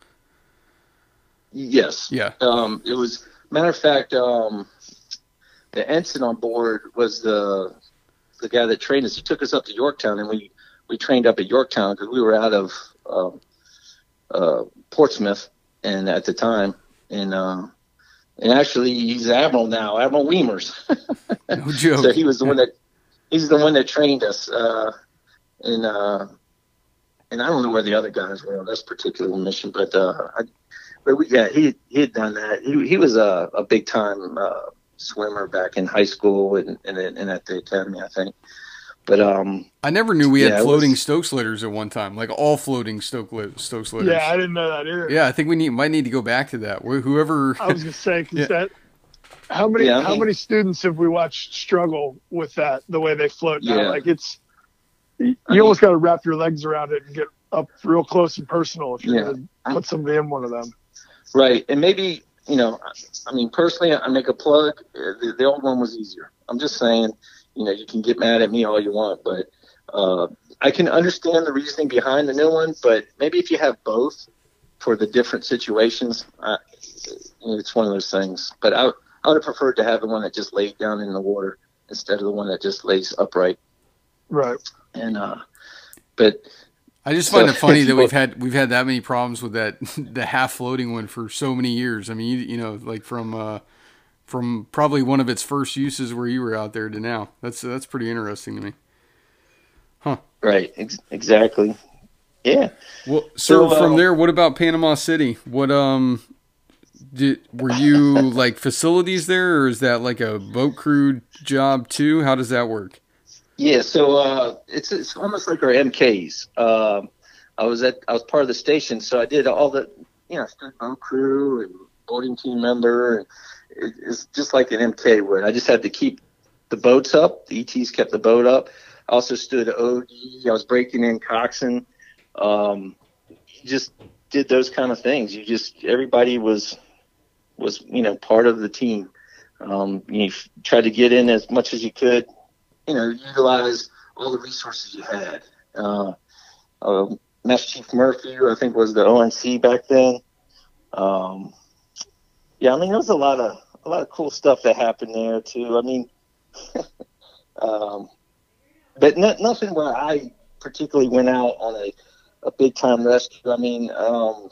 Yes. Yeah. Um, it was, matter of fact, um, the ensign on board was the the guy that trained us. He took us up to Yorktown, and we, we trained up at Yorktown because we were out of um, uh, Portsmouth, and at the time, and um, and actually he's Admiral now, Admiral Weimers. No joke. So he was the one that he's the one that trained us, uh, and uh, and I don't know where the other guys were on this particular mission, but uh, I, but we yeah he he had done that. He he was a, a big time uh, swimmer back in high school and, and and at the academy, I think. But um, I never knew we had yeah, it floating was- Stokes litters at one time, like all floating Stoke li- Stokes litters. Yeah, I didn't know that either. Yeah, I think we need might need to go back to that. Wh- Whoever. I was gonna say, 'cause Yeah. that how many Yeah, I how mean- many students have we watched struggle with that, the way they float now? Yeah. Like it's you I mean- almost got to wrap your legs around it and get up real close and personal if you're Yeah. gonna put somebody in one of them. Right, and maybe, you know, I mean, personally, I make a plug. The, the old one was easier. I'm just saying, you know, you can get mad at me all you want, but uh, I can understand the reasoning behind the new one. But maybe if you have both for the different situations, I, it's one of those things. But I, I would have preferred to have the one that just laid down in the water instead of the one that just lays upright. Right. And uh, but I just find so, it funny that well, we've had we've had that many problems with that the half floating one for so many years. I mean, you, you know, like from uh, from probably one of its first uses where you were out there to now. That's that's pretty interesting to me. Huh. Right. Ex- exactly. Yeah. Well, so, So, from uh, there, what about Panama City? What um, did were you like facilities there, or is that like a boat crew job too? How does that work? Yeah, so uh, it's it's almost like our M Ks. Um, I was at I was part of the station, so I did all the you know stood boat crew and boating team member, and it, it's just like an M K would. I just had to keep the boats up. The E Ts kept the boat up. I also stood O D. I was breaking in coxswain. Um, just did those kind of things. You just everybody was was you know part of the team. Um, you tried to get in as much as you could. You know, utilize all the resources you had. Uh, uh, Master Chief Murphy, I think, was the O N C back then. Um, yeah, I mean, there was a lot of a lot of cool stuff that happened there too. I mean, um, but no, nothing where I particularly went out on a, a big time rescue. I mean, um,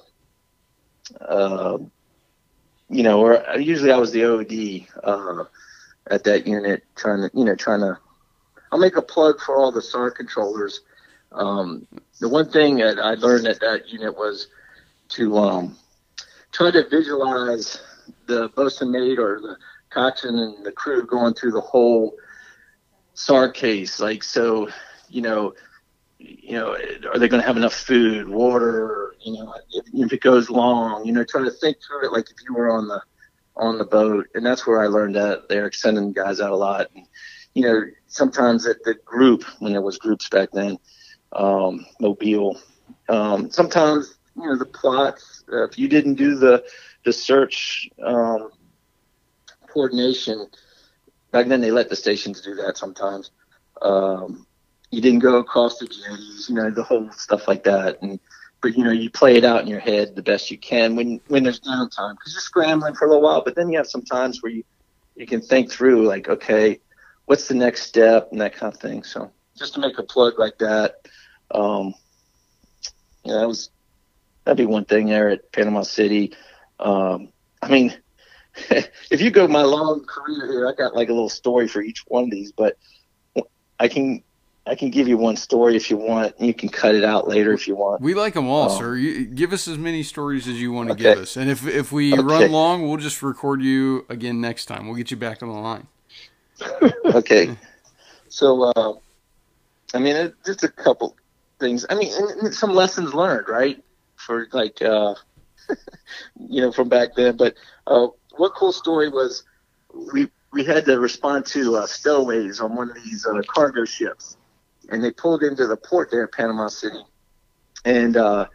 uh, you know, or usually I was the O D uh, at that unit, trying to, you know, trying to. I'll make a plug for all the S A R controllers. Um, the one thing that I learned at that unit was to um, try to visualize the bosun mate or the coxswain and the crew going through the whole S A R case. Like, so, you know, you know, are they going to have enough food, water? You know, if, if it goes long, you know, try to think through it like if you were on the on the boat. And that's where I learned that. They're sending guys out a lot. And, you know, sometimes at the group, when there was groups back then, um, Mobile, um, sometimes, you know, the plots, uh, if you didn't do the, the search um, coordination, back then they let the stations do that sometimes. Um, you didn't go across the jetties, you know, the whole stuff like that. And, but, you know, you play it out in your head the best you can when, when there's downtime, because you're scrambling for a little while, but then you have some times where you, you can think through, like, okay, what's the next step and that kind of thing. So just to make a plug like that, um, you know, that was, that'd be one thing there at Panama City. Um, I mean, if you go my long career here, I got like a little story for each one of these, but I can, I can give you one story if you want. You can cut it out later if you want. We like them all, um, sir. You, give us as many stories as you want to okay. give us. And if, if we Okay. run long, we'll just record you again next time. We'll get you back on the line. Okay. So, uh, I mean, it, just a couple things. I mean, and, and some lessons learned, right? For like, uh, you know, from back then. But uh, one cool story was we we had to respond to uh, stowaways on one of these uh, cargo ships, and they pulled into the port there in Panama City, and uh,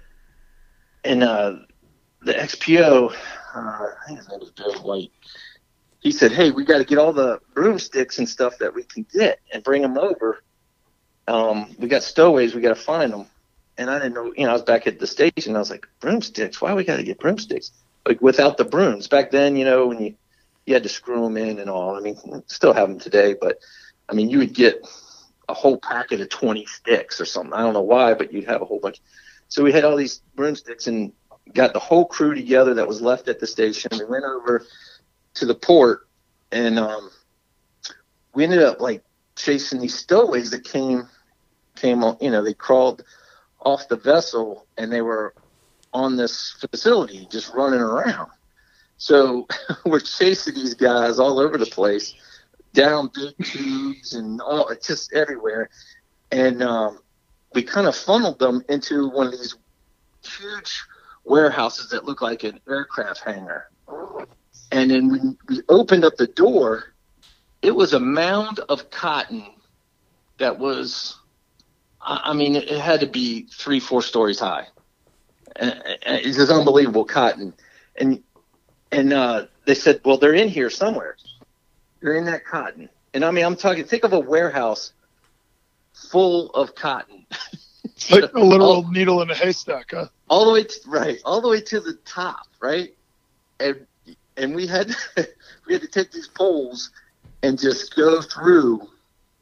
and uh, the X P O, uh, I think his name was Bill White. He said, hey, we got to get all the broomsticks and stuff that we can get and bring them over. Um, we got stowaways. We got to find them. And I didn't know, you know, I was back at the station. I was like, broomsticks? Why we got to get broomsticks? Like without the brooms. Back then, you know, when you, you had to screw them in and all. I mean, still have them today. But, I mean, you would get a whole packet of twenty sticks or something. I don't know why, but you'd have a whole bunch. So we had all these broomsticks and got the whole crew together that was left at the station. We went over to the port, and um, we ended up like chasing these stowaways that came, came on, you know, they crawled off the vessel and they were on this facility just running around. So we're chasing these guys all over the place, down big tubes and all, just everywhere. And um, we kind of funneled them into one of these huge warehouses that look like an aircraft hangar. And then when we opened up the door, it was a mound of cotton that was, I mean, it had to be three, four stories high. And it's just unbelievable cotton. And and uh, they said, well, they're in here somewhere. They're in that cotton. And I mean, I'm talking, think of a warehouse full of cotton. Like a literal all, needle in a haystack, huh? All the way, to, right, all the way to the top, right? And and we had we had to take these poles and just go through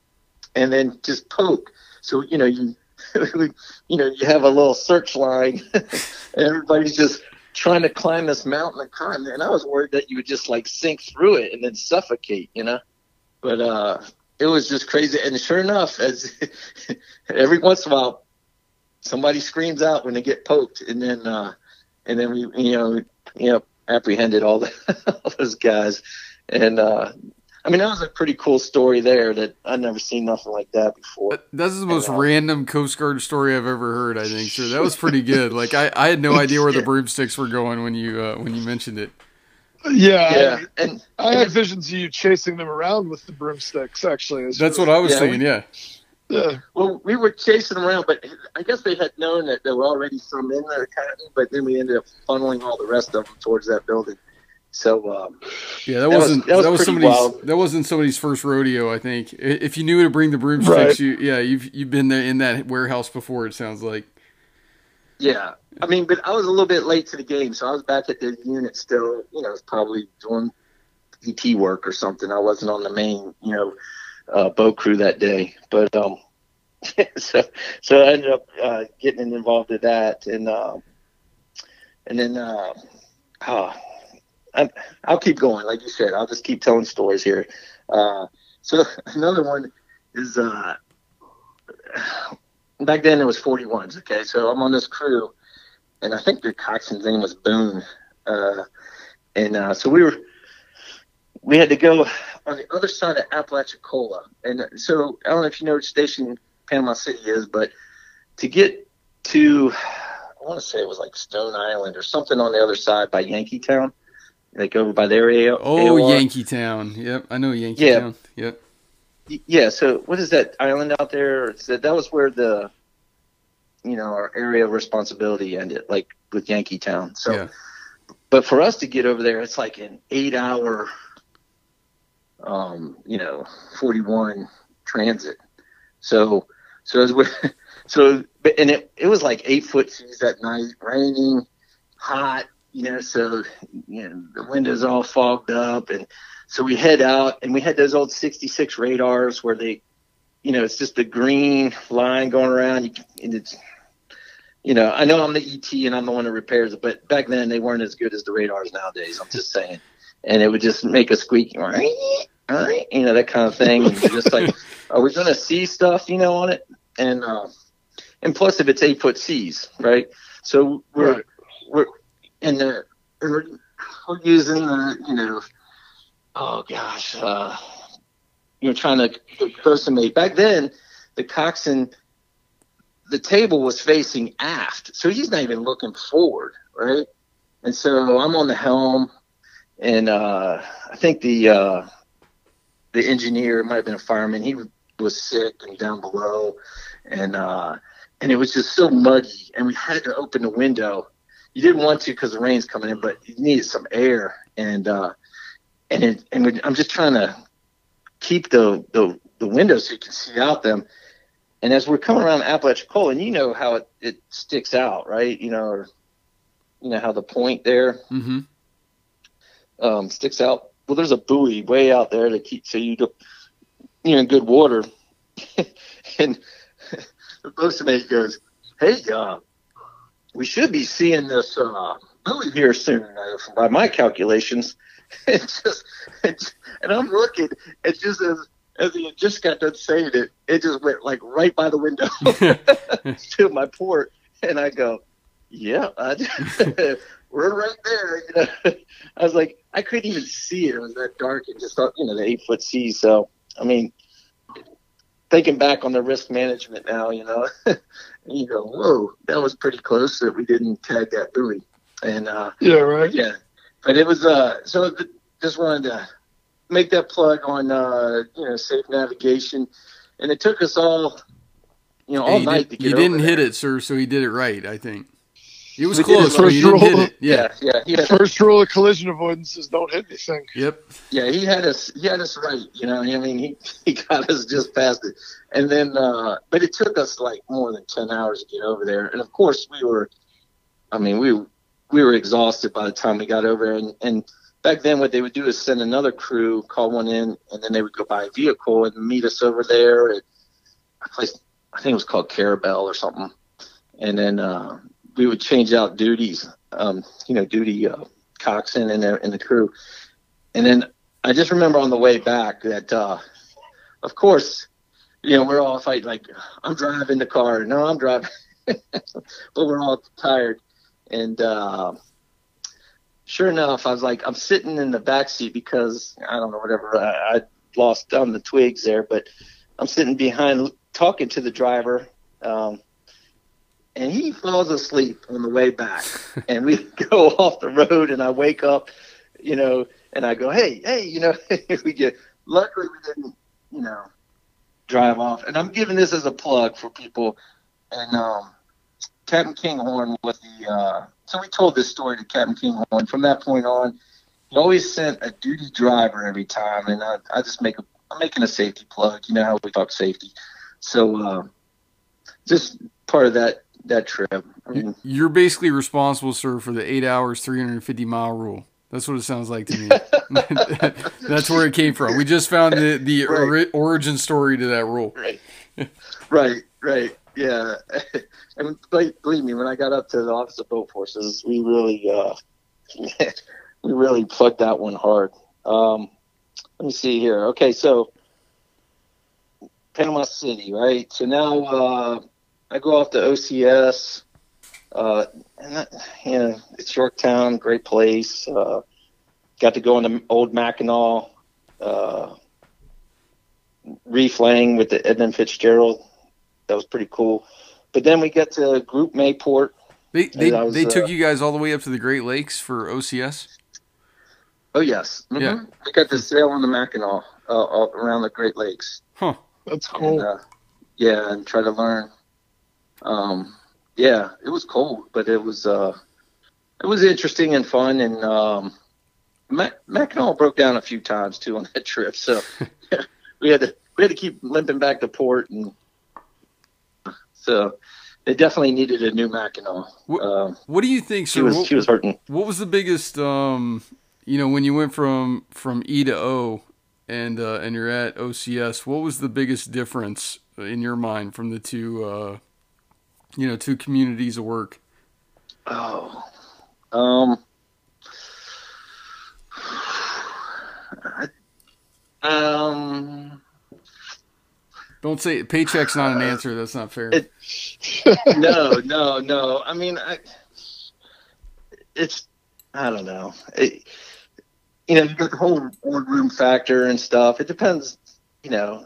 and then just poke. So, you know, you, you know, you have a little search line and everybody's just trying to climb this mountain and climb. And I was worried that you would just like sink through it and then suffocate, you know, but, uh, it was just crazy. And sure enough, as every once in a while, somebody screams out when they get poked. And then, uh, and then we, you know, you know, apprehended all, the, all those guys. And, uh, I mean, that was a pretty cool story there that I'd never seen nothing like that before. That's the most and, uh, random Coast Guard story I've ever heard, I think. So that was pretty good. Like, I, I had no idea where the broomsticks were going when you uh, when you mentioned it. Yeah, yeah. I, And I had visions of you chasing them around with the broomsticks. Actually, That's what I was Yeah, thinking. we- Yeah. Yeah, well, we were chasing them around, but I guess they had known that there were already some in there, kind of, but then we ended up funneling all the rest of them towards that building. So, um, Yeah, that, That was- wasn't that was that was pretty somebody's wild. that wasn't somebody's first rodeo. I think I- if you knew to bring the broomsticks, Right. you yeah you've you've been there in that warehouse before. It sounds like. yeah, I mean, but I was a little bit late to the game, so I was back at the unit still. You know, I was probably doing E T work or something. I wasn't on the main, you know, uh, boat crew that day. But um, so so I ended up uh, getting involved in that, and uh, and then uh, uh, I, I'll keep going, like you said. I'll just keep telling stories here. Uh, so another one is. Uh, Back then, there was forty-ones. Okay, so I'm on this crew, and I think the coxswain's name was Boone, uh, and uh, so we were we had to go on the other side of Apalachicola, and so I don't know if you know which station Panama City is, but to get to, I want to say it was like Stone Island or something on the other side by Yankeetown, like over by their area. Oh, Yankeetown. Yep, I know Yankeetown. Yep. Yeah, so what is that island out there? It's that, that was where the, you know, our area of responsibility ended, like with Yankeetown. So, Yeah. but for us to get over there, it's like an eight-hour, um, you know, forty-one transit. So, so as we, so, but- and it it was like eight foot seas that night, raining, hot, you know, so you know the windows all fogged up, and so we head out, and we had those old sixty-six radars where they, you know, it's just a green line going around. You, and it's, you know, I know I'm the E T and I'm the one that repairs it, but back then they weren't as good as the radars nowadays. I'm just saying, and it would just make a squeak, you know, that kind of thing. And you're just like, are we going to see stuff, you know, on it? And uh, and plus, if it's eight foot seas, right? So we're Right. we're in the we're, we're using the, you know. Oh gosh, uh, you know, trying to approximate. Back then, the coxswain, the table was facing aft, so he's not even looking forward, right? And so I'm on the helm, and uh, I think the uh, the engineer, it might have been a fireman, he was sick and down below, and uh, and it was just so muddy, and we had to open the window. You didn't want to because the rain's coming in, but you needed some air, and uh, And it, and we, I'm just trying to keep the, the the windows so you can see out them. And as we're coming around Apalachicola, and you know how it, it sticks out, right? You know, or, you know how the point there Mm-hmm. um, sticks out. Well, there's a buoy way out there to keep so you do, you know, in good water. And the boatswain goes, "Hey, uh, we should be seeing this uh, buoy here soon, uh, by my calculations." It's just, it's, and I'm looking, it's just as, as he had just got done saying it, it just went like right by the window to my port. And I go, yeah, I, we're right there. You know, I was like, I couldn't even see it. It was that dark and just, you know, the eight foot sea. So, I mean, thinking back on the risk management now, you know, you go, whoa, that was pretty close that we didn't tag that buoy. And, uh, Yeah, right. yeah. But it was, uh, so th- just wanted to make that plug on, uh, you know, safe navigation. And it took us all, you know, all you night did, to get you over didn't hit there. it, sir, so he did it right, I think. It was We did it close, but first you didn't hit rule. it. Yeah. Yeah, yeah, yeah. First rule of collision avoidance is don't hit anything. Yep. Yeah, he had us. He had us right. You know, I mean, he he got us just past it, and then, uh, but it took us like more than ten hours to get over there. And of course, we were. I mean, we we were exhausted by the time we got over there. And, and back then, what they would do is send another crew, call one in, and then they would go buy a vehicle and meet us over there. And a place, I think it was called Carabel or something. And then uh, we would change out duties, um, you know, duty uh, coxswain and, the- and the crew. And then I just remember on the way back that, uh, of course, you know, we're all fighting, like, I'm driving the car. No, I'm driving. But we're all tired. And uh, sure enough, I was like, I'm sitting in the back seat because, I don't know, whatever, I, I lost on the twigs there. But I'm sitting behind talking to the driver. Um, and he falls asleep on the way back. And we go off the road, and I wake up, you know, and I go, hey, hey, you know, we get, luckily we didn't, you know, drive off. And I'm giving this as a plug for people. And um, Captain Kinghorn was the, uh, so we told this story to Captain Kinghorn. From that point on, he always sent a duty driver every time. And I, I just make a, I'm making a safety plug. You know how we talk safety. So uh, just part of that, that trip. I mean, You're basically responsible, sir, for the eight hours, three hundred fifty mile rule. That's what it sounds like to me. That's where it came from. We just found the, the Right. ori- origin story to that rule. Right, right, right. Yeah, and believe, believe me, when I got up to the Office of Boat Forces, we really, uh, we really plugged that one hard. Um, let me see here. Okay, so Panama City, right? So now uh, I go off to O C S. Uh, and that, you know, it's Yorktown, great place. Uh, got to go on the old Mackinac uh, reef laying with the Edmund Fitzgerald. That was pretty cool. But then we get to Group Mayport. They they, was, they took uh, you guys all the way up to the Great Lakes for O C S? Oh, yes. Mm-hmm. Yeah. We got to sail on the Mackinac uh, all around the Great Lakes. Huh. That's cool. And, uh, yeah, and try to learn. Um, yeah, it was cold, but it was uh, it was interesting and fun. And um, Mac- Mackinac broke down a few times too on that trip, so we had to we had to keep limping back to port, and so they definitely needed a new Mackinac. What, Um, what do you think, she sir? was what, she was hurting. what was the biggest, um, you know, when you went from, from E to O and uh, and you're at O C S, what was the biggest difference in your mind from the two, uh, you know, two communities of work? Oh, um, I, um, Don't say paycheck's not an answer. That's not fair. It- no, no, no. I mean, I, it's, I don't know. It, you know, you got the whole boardroom factor and stuff. It depends, you know.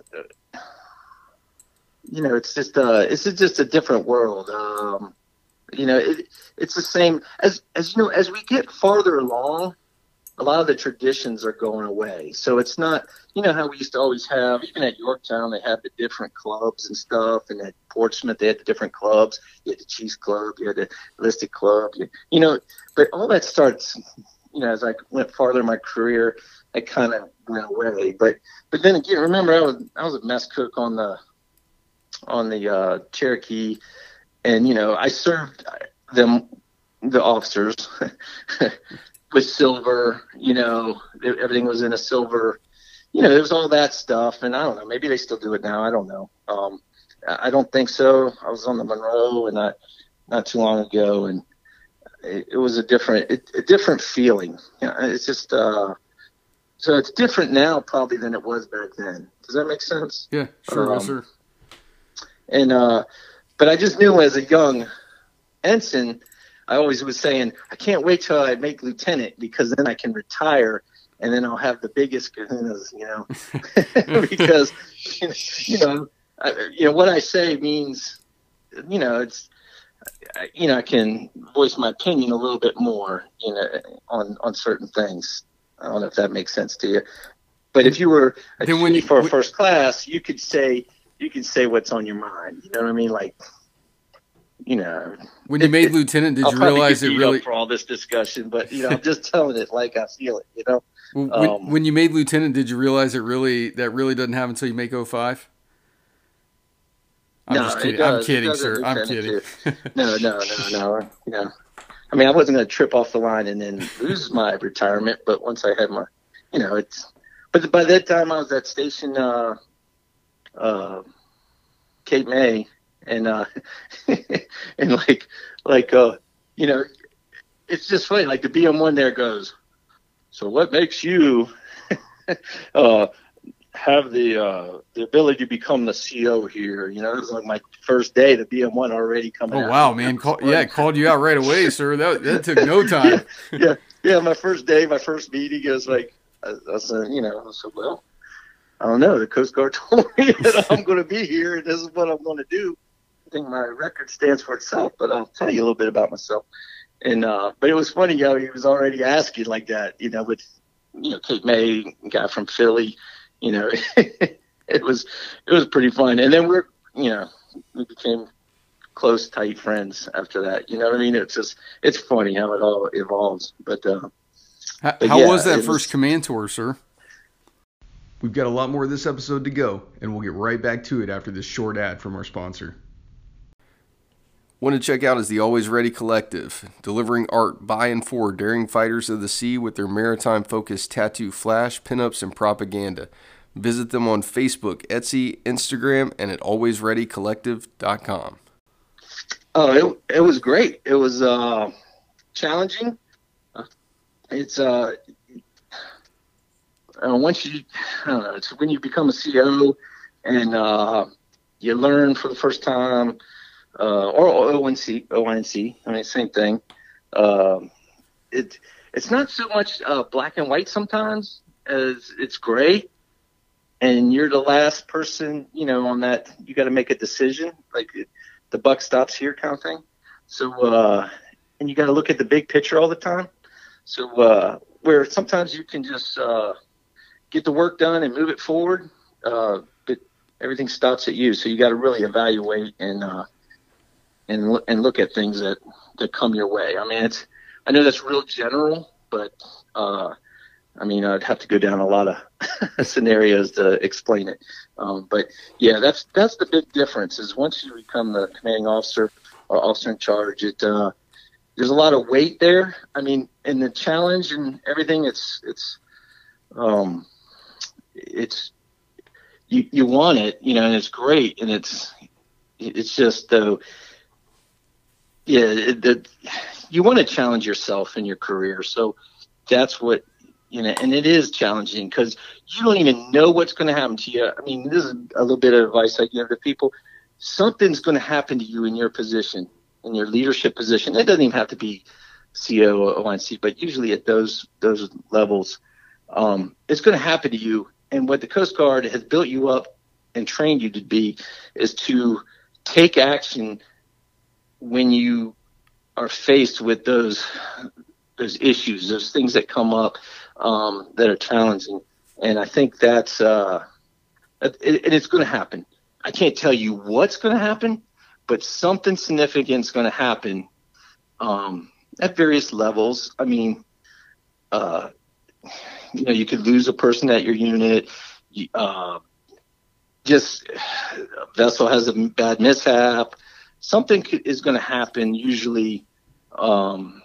You know, it's just uh, it's just a different world. Um, you know, it, it's the same as as you know, as we get farther along, a lot of the traditions are going away. So it's not, you know, how we used to always have, even at Yorktown, they had the different clubs and stuff, and at Portsmouth, they had the different clubs. You had the Chiefs Club, you had the Enlisted Club, you, you know, but all that starts, you know, as I went farther in my career, I kind of went away. But but then again, remember, I was I was a mess cook on the on the uh, Cherokee, and you know, I served them, the officers, with silver. You know, everything was in a silver. You know, there was all that stuff, and I don't know. Maybe they still do it now. I don't know. Um, I don't think so. I was on the Monroe, and not not too long ago, and it, it was a different it, a different feeling. You know, it's just uh, so it's different now probably than it was back then. Does that make sense? Yeah, sure, Um, yes, sir. And uh, but I just knew as a young ensign, I always was saying, I can't wait till I make lieutenant because then I can retire and then I'll have the biggest kahunas, you know, because you know, I, you know what I say means, you know, it's, you know, I can voice my opinion a little bit more, you know, on on certain things. I don't know if that makes sense to you, but if you were a Then when chief you- for a when- first class, you could say. You can say what's on your mind. You know what I mean? Like, you know. When you it- made it- lieutenant, did I'll you probably realize get it beat really? up for all this discussion, but you know, I'm just telling it like I feel it. You know. When, when- um, when you made lieutenant, did you realize it really that really doesn't happen until you make oh five? I'm no, just it kidding. does. I'm It kidding, does at sir. I'm lieutenant kidding. too. No, no, no, no. You know, I mean, I wasn't going to trip off the line and then lose my retirement, but once I had my, you know, it's. But by that time, I was at station. Uh, uh, Cape May, and uh, and like like uh, you know, it's just funny. Like the B M one there goes. So what makes you uh, have the uh, the ability to become the C E O here? You know, it was like my first day. The B M one already coming. Oh out. wow, man! Call, yeah, called you out right away, sir. That that took no time. yeah, yeah, yeah. My first day, my first meeting, it was like, I, I said, you know, I said, well, I don't know. The Coast Guard told me that I'm going to be here, and this is what I'm going to do. I think my record stands for itself, but I'll tell you a little bit about myself. And uh, but it was funny, you know, he was already asking like that, you know, with you know Cape May, guy from Philly, you know, it was it was pretty fun. And then we're you know we became close, tight friends after that. You know what I mean? It's just it's funny how it all evolves. But uh, how, but how yeah, was that it first was, command tour, sir? We've got a lot more of this episode to go, and we'll get right back to it after this short ad from our sponsor. One to check out is the Always Ready Collective, delivering art by and for daring fighters of the sea with their maritime-focused tattoo flash, pinups, and propaganda. Visit them on Facebook, Etsy, Instagram, and at always ready collective dot com. Oh, it it was great. It was uh, challenging. It's uh, uh, once you, I don't know, it's when you become a C E O and uh, you learn for the first time. Uh, or O N C, O I N C, I mean, same thing. Um, it, it's not so much uh, black and white sometimes as it's gray, and you're the last person, you know, on that. You got to make a decision, like it, the buck stops here kind of thing. So, uh, and you got to look at the big picture all the time. So, uh, where sometimes you can just uh, get the work done and move it forward, uh, but everything stops at you. So you got to really evaluate and uh, and and look at things that, that come your way. I mean, it's I know that's real general, but uh, I mean, I'd have to go down a lot of scenarios to explain it. Um, but yeah, that's that's the big difference. Is once you become the commanding officer or officer in charge, it uh, there's a lot of weight there. I mean, and the challenge and everything, it's it's um, it's you you want it, you know, and it's great, and it's it's just though. Uh, Yeah, it, it, you want to challenge yourself in your career. So that's what, you know, and it is challenging because you don't even know what's going to happen to you. I mean, this is a little bit of advice I give to people. Something's going to happen to you in your position, in your leadership position. It doesn't even have to be C E O or O I N C, but usually at those those levels, um, it's going to happen to you. And what the Coast Guard has built you up and trained you to be is to take action when you are faced with those those issues, those things that come up um, that are challenging. And I think that's uh, it, it, it's going to happen. I can't tell you what's going to happen, but something significant is going to happen um, at various levels. I mean, uh, you know, you could lose a person at your unit. Uh, just a vessel has a bad mishap. Something is going to happen usually, um,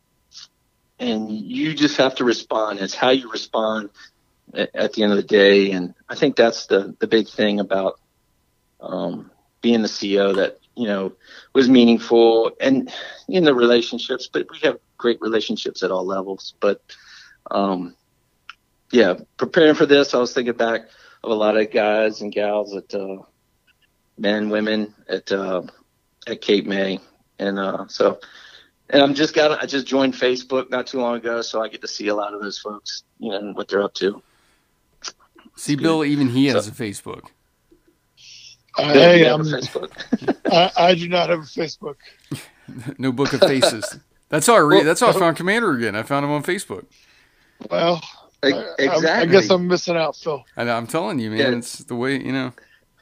and you just have to respond. It's how you respond at, at the end of the day, and I think that's the, the big thing about um, being the C E O that, you know, was meaningful and in the relationships, but we have great relationships at all levels. But, um, yeah, preparing for this, I was thinking back of a lot of guys and gals at uh, men, women at uh, at Cape May, and uh, so, and I'm just got I just joined Facebook not too long ago, so I get to see a lot of those folks, you know, and what they're up to. See, Bill, even he has so, a Facebook. Uh, hey, I'm, a Facebook. I, I do not have a Facebook. No book of faces. That's how I read. Well, that's how I found Commander again. I found him on Facebook. Well, exactly. I, I guess I'm missing out, Phil. And I'm telling you, man, yeah. It's the way, you know.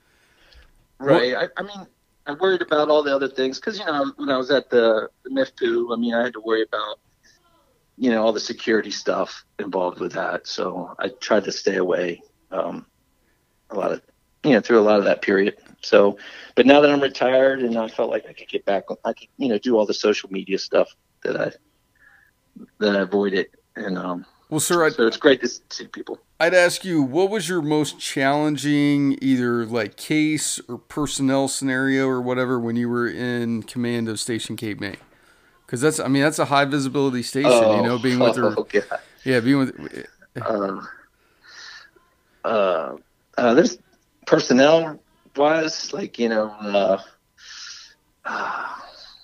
Right. I, I mean, I worried about all the other things because, you know, when I was at the, the M I F P U, I mean, I had to worry about, you know, all the security stuff involved with that. So I tried to stay away um, a lot of, you know, through a lot of that period. So, but now that I'm retired and I felt like I could get back, I could, you know, do all the social media stuff that I, that I avoided. And um, Well, sir, I'd, so it's great to see people. I'd ask you, what was your most challenging, either like case or personnel scenario or whatever, when you were in command of Station Cape May? Because that's, I mean, that's a high visibility station. Oh, you know, being with her. oh, God. Yeah, being with. Um, uh, uh, there's personnel wise, like, you know, uh, uh,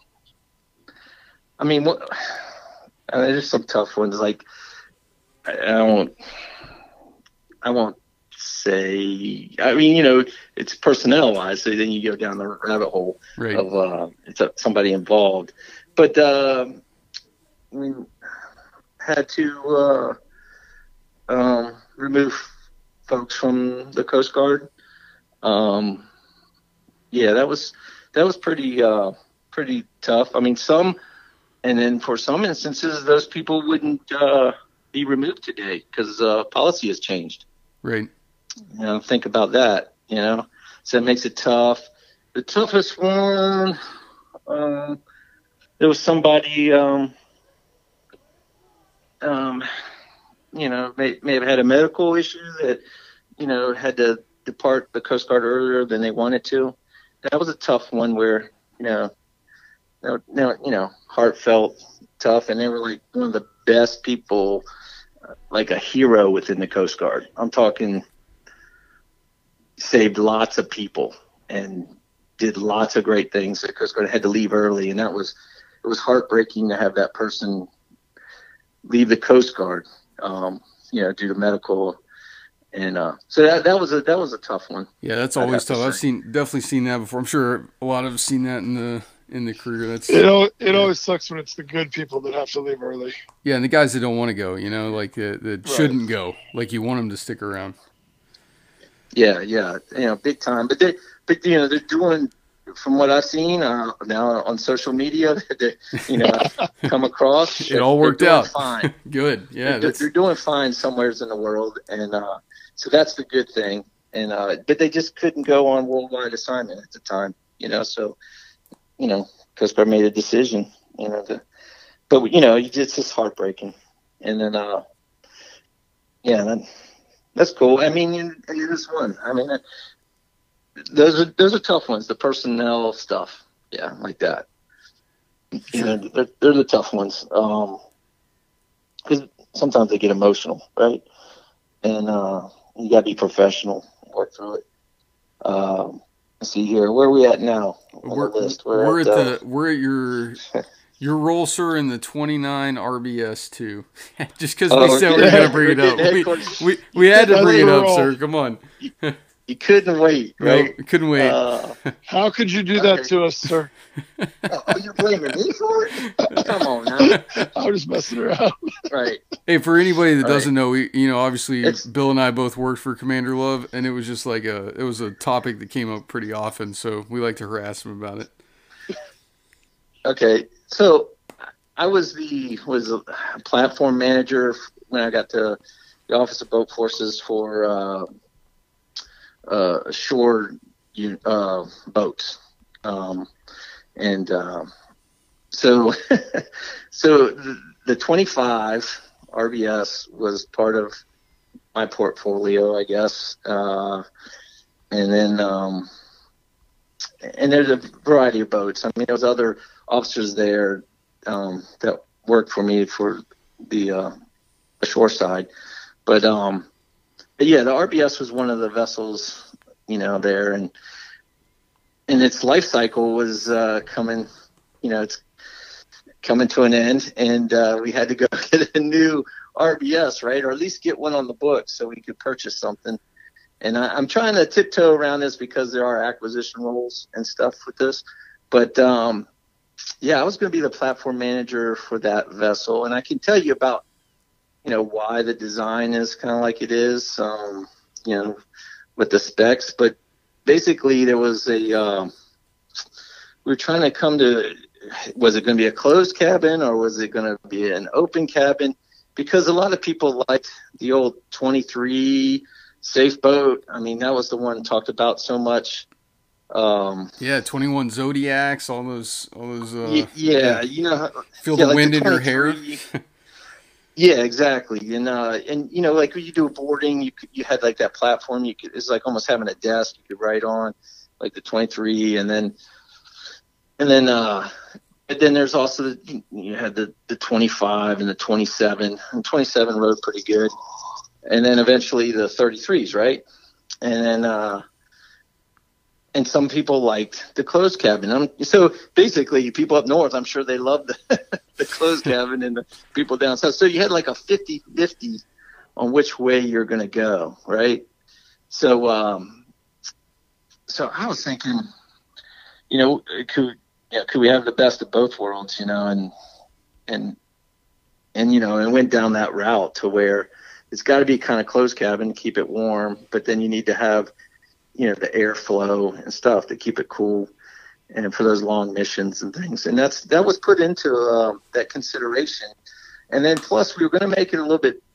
I mean, what, uh, there's some tough ones. Like, I, I won't, I won't say, I mean, you know, it's personnel wise. So then you go down the rabbit hole Right. of, uh, it's a, somebody involved, but, uh, I mean, had to, uh, um, remove folks from the Coast Guard. Um, yeah, that was, that was pretty, uh, pretty tough. I mean, some, and then for some instances, those people wouldn't, uh, be removed today because, uh, policy has changed. Right. You know, think about that, you know, so it makes it tough. The toughest one, um, there was somebody, um, um, you know, may, may have had a medical issue that, you know, had to depart the Coast Guard earlier than they wanted to. That was a tough one where, you know, you know, you know, heartfelt, tough, and they were like one of the best people, uh, like a hero within the Coast Guard. I'm talking saved lots of people and did lots of great things. The Coast Guard had to leave early, and that was, it was heartbreaking to have that person leave the Coast Guard, um, you know, due to medical. And uh, so that that was a that was a tough one. Yeah, that's always tough. I've seen definitely seen that before. I'm sure a lot of us seen that in the in the career. That's you know, it always sucks when it's the good people that have to leave early. Yeah, and the guys that don't want to go, you know, like that, that right. shouldn't go, like you want them to stick around. Yeah, yeah, you know, big time. But they, but you know, they're doing, from what I've seen uh, now on social media, that you know, come across. It all worked out. Fine. Good. Yeah, they're, they're doing fine somewheres in the world, and uh, so that's the good thing. And uh, but they just couldn't go on worldwide assignment at the time, you know. So, you know, Coast Guard made a decision, you know. To, but you know, it's just heartbreaking. And then, uh, yeah, that, that's cool. I mean, and it is one. I mean. That, Those are those are tough ones. The personnel stuff, yeah, like that. You know, they're, they're the tough ones. Um, because sometimes they get emotional, right? And uh, you gotta be professional, work through it. Um, let's see here, where are we at now on we're, the list? We're, we're at, at uh, the we're at your your role, sir, in the twenty-nine R B S two. Just because oh, we said we were gonna bring it up, we, we we had to bring it up, roll. sir. Come on. You couldn't wait, right? No, couldn't wait. Uh, How could you do that okay. to us, sir? Oh, are you blaming me for it? Come on now. I was just messing around. Right. Hey, for anybody that All doesn't right. know, we, you know, obviously It's, Bill and I both worked for Commander Love, and it was just like a, it was a topic that came up pretty often, so we like to harass him about it. Okay, so I was the was a platform manager when I got to the Office of Boat Forces for uh, uh, shore uh, boats, um, and uh, so so the, the twenty-five R B S was part of my portfolio, I guess, uh, and then um, and there's a variety of boats. I mean, there was other officers there um, that worked for me for the, uh, the shore side, but um, but yeah, the R B S was one of the vessels, you know, there, and and its life cycle was uh, coming, you know, it's coming to an end, and uh, we had to go get a new R B S, right, or at least get one on the books so we could purchase something. And I, I'm trying to tiptoe around this because there are acquisition rules and stuff with this, but um, yeah, I was going to be the platform manager for that vessel, and I can tell you about, you know, why the design is kind of like it is, um, you know, with the specs. But basically, there was a um, we were trying to come to, was it going to be a closed cabin or was it going to be an open cabin? Because a lot of people liked the old twenty-three safe boat. I mean, that was the one talked about so much. Um, yeah, twenty-one Zodiacs, all those, all those. Uh, y- yeah, you know, feel yeah, the like wind the in your hair. Yeah, exactly. And uh, and you know, like when you do boarding, you could, you had like that platform. You could, it's like almost having a desk you could write on, like the twenty-three, and then and then uh, and then there's also the, you had the the twenty-five and the twenty-seven. And twenty-seven rode pretty good, and then eventually the thirty-threes, right? And then uh, and some people liked the closed cabin. Um, so basically, people up north, I'm sure they loved the, the closed cabin, and the people down south. So you had like a fifty-fifty on which way you're going to go, right? So, um, so I was thinking, you know, could you know, could we have the best of both worlds, you know, and and and you know, and went down that route to where it's got to be kind of closed cabin, keep it warm, but then you need to have, you know, the airflow and stuff to keep it cool and for those long missions and things. And that's, that was put into uh, that consideration. And then plus we were going to make it a little bit,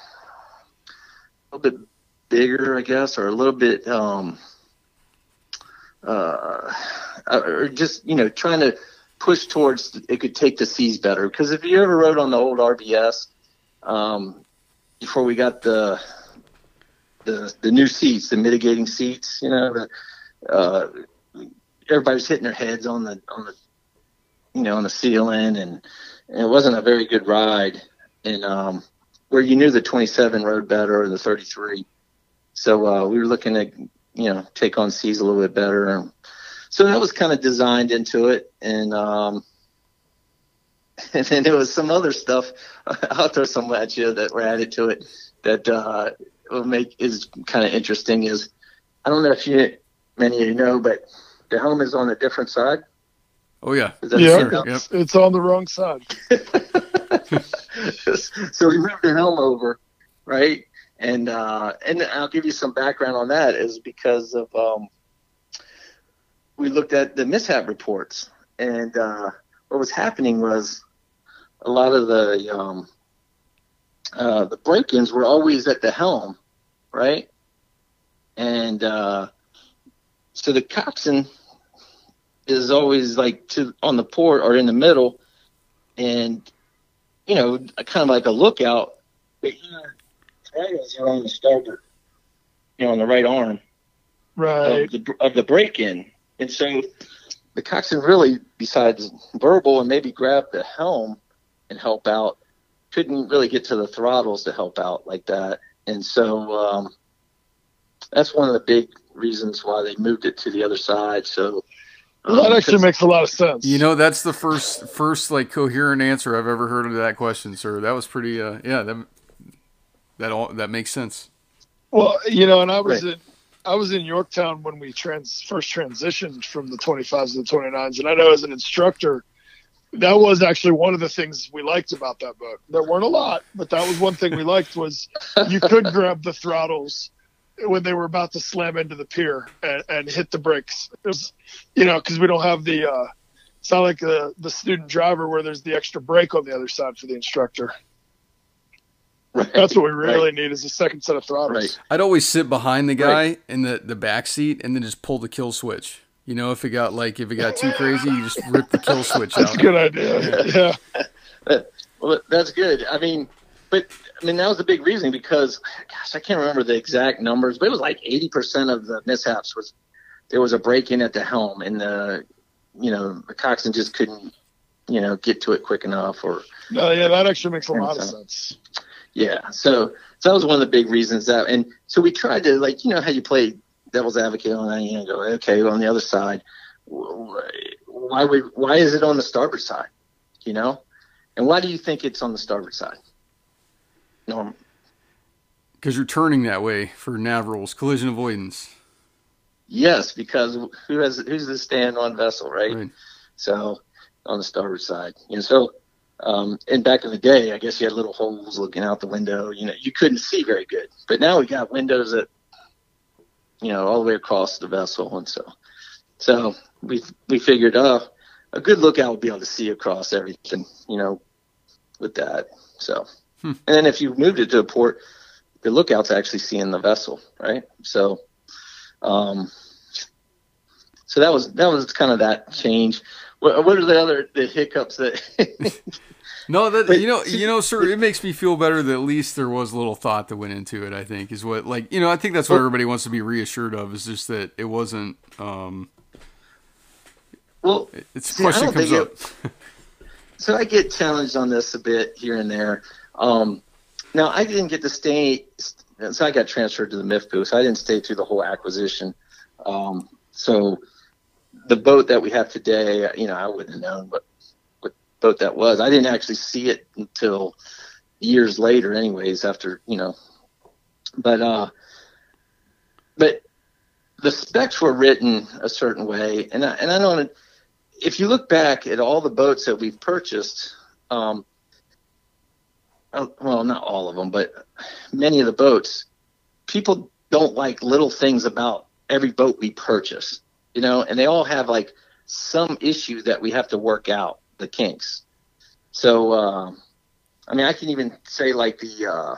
a little bit bigger, I guess, or a little bit, um, uh, or just, you know, trying to push towards it could take the seas better. Because if you ever rode on the old R B S, um, before we got the, the the new seats, the mitigating seats, you know, the, uh, everybody's hitting their heads on the on the you know on the ceiling, and, and it wasn't a very good ride. And um, where you knew the twenty-seven rode better or the thirty-three, so uh, we were looking to you know take on seas a little bit better. And so that was kind of designed into it, and um, and then there was some other stuff. I'll throw some at you that were added to it that. Uh, will make is kind of interesting is I don't know if you many of you know, but the helm is on a different side. Oh yeah, yeah, it's, yep. It's on the wrong side. So we moved the helm over, right? And uh, and I'll give you some background on that is because of um, we looked at the mishap reports, and uh, what was happening was a lot of the um, uh, the break-ins were always at the helm. Right. And, uh, so the coxswain is always like to on the port or in the middle and, you know, kind of like a lookout, but your triangles are on the starboard, you know, on the right arm right. of the, of the break-in. And so the coxswain really, besides verbal and maybe grab the helm and help out, couldn't really get to the throttles to help out like that. And so um, that's one of the big reasons why they moved it to the other side. So um, that actually makes a lot of sense. You know, that's the first first like coherent answer I've ever heard of that question, sir. That was pretty. Uh, yeah, that that all that makes sense. Well, you know, and I was right. in I was in Yorktown when we trans first transitioned from the twenty-fives to the twenty-nines, and I know as an instructor. That was actually one of the things we liked about that boat. There weren't a lot, but that was one thing we liked was you could grab the throttles when they were about to slam into the pier and, and hit the brakes. It was, you know, because we don't have the uh, it's not like the the student driver where there's the extra brake on the other side for the instructor. Right. That's what we really right. need is a second set of throttles. Right. I'd always sit behind the guy right. in the the back seat and then just pull the kill switch. You know, if it got like if it got too crazy, you just rip the kill switch that's out. That's a good idea. Yeah. Well, that's good. I mean, but I mean that was a big reason because, gosh, I can't remember the exact numbers, but it was like eighty percent of the mishaps was there was a break in at the helm, and the you know the coxswain just couldn't you know get to it quick enough. Or no, yeah, that actually makes a lot so, of sense. Yeah, so so that was one of the big reasons that, and so we tried to like you know how you play devil's advocate on that, you know, go, okay, well, on the other side, why we, why is it on the starboard side, you know? And why do you think it's on the starboard side? Norm? Because you're turning that way for nav rules, collision avoidance. Yes, because who has who's the stand on vessel, right? right? So on the starboard side, you know, so um, and back in the day, I guess you had little holes looking out the window, you know, you couldn't see very good, but now we got windows that, you know, all the way across the vessel. And so, so we, we figured, uh, a good lookout would be able to see across everything, you know, with that. So, hmm. and then if you moved it to a port, the lookout's actually seeing the vessel. Right. So, um, so that was, that was kind of that change. what, what are the other the hiccups that? No, that But- you know, you know, sir, it makes me feel better that at least there was a little thought that went into it. I think is what, like, you know, I think that's what Well- everybody wants to be reassured of, is just that it wasn't. Um, Well, it's a see, I question don't comes think up. it- so I get challenged on this a bit here and there. Um, now I didn't get to stay, so I got transferred to the M I F booth. So I didn't stay through the whole acquisition. Um, so the boat that we have today, you know, I wouldn't have known what what boat that was. I didn't actually see it until years later, anyways. After you know, but uh, but the specs were written a certain way, and I, and I don't. If you look back at all the boats that we've purchased, um, well, not all of them, but many of the boats, people don't like little things about every boat we purchase, you know, and they all have like some issue that we have to work out, the kinks. So, uh, I mean, I can even say like the, uh,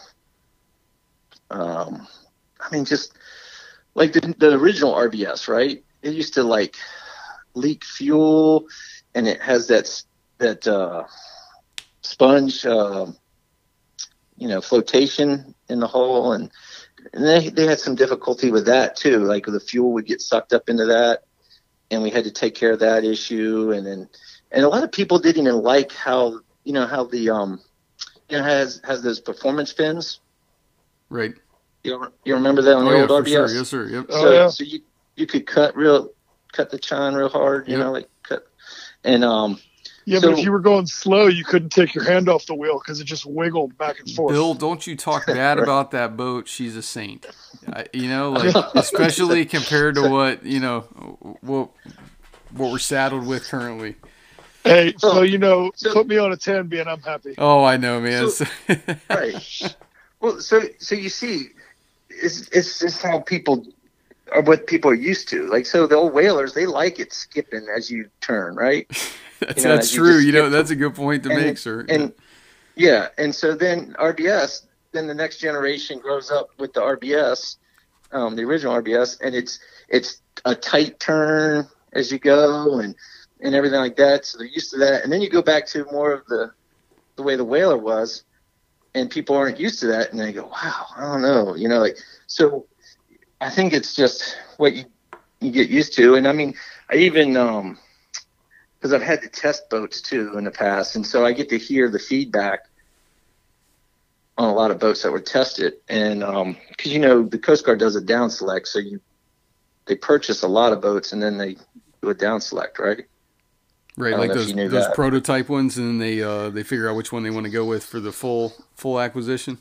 um, I mean, just like the, the original R B S, right? It used to like leak fuel, and it has that that uh, sponge, uh, you know, flotation in the hull, and, and they they had some difficulty with that too. Like the fuel would get sucked up into that, and we had to take care of that issue. And then, and a lot of people didn't even like how you know how the um, you know has has those performance fins. Right. You you remember that on Oh the yeah, old for R B S? sure. Yes, sir. Yep. Oh, So, yeah. so you you could cut real, cut the chine real hard, you Yep. know, like cut, and um, Yeah, So- but if you were going slow, you couldn't take your hand off the wheel because it just wiggled back and forth. Bill, don't you talk bad about that boat. She's a saint. I, you know, like especially compared to what you know, what what we're saddled with currently. Hey, so you know, So- put me on a ten B and I'm happy. Oh, I know, man. So- right. Well, so so you see, it's it's just how people are, what people are used to. Like, so the old whalers, they like it skipping as you turn, right? that's you know, that's you true. just You know, skip- that's a good point to and- make, sir. And yeah, and so then R B S, then the next generation grows up with the R B S, um, the original R B S, and it's it's a tight turn as you go, and and everything like that. So they're used to that, and then you go back to more of the the way the whaler was, and people aren't used to that, and they go, wow, I don't know, you know, like so. I think it's just what you you get used to, and I mean, I even um. because I've had to test boats too in the past, and so I get to hear the feedback on a lot of boats that were tested. And um, because you know the Coast Guard does a down select, so you they purchase a lot of boats and then they do a down select, right? Right, I don't like know if those you knew those that. prototype ones, and then they uh, they figure out which one they want to go with for the full full acquisition.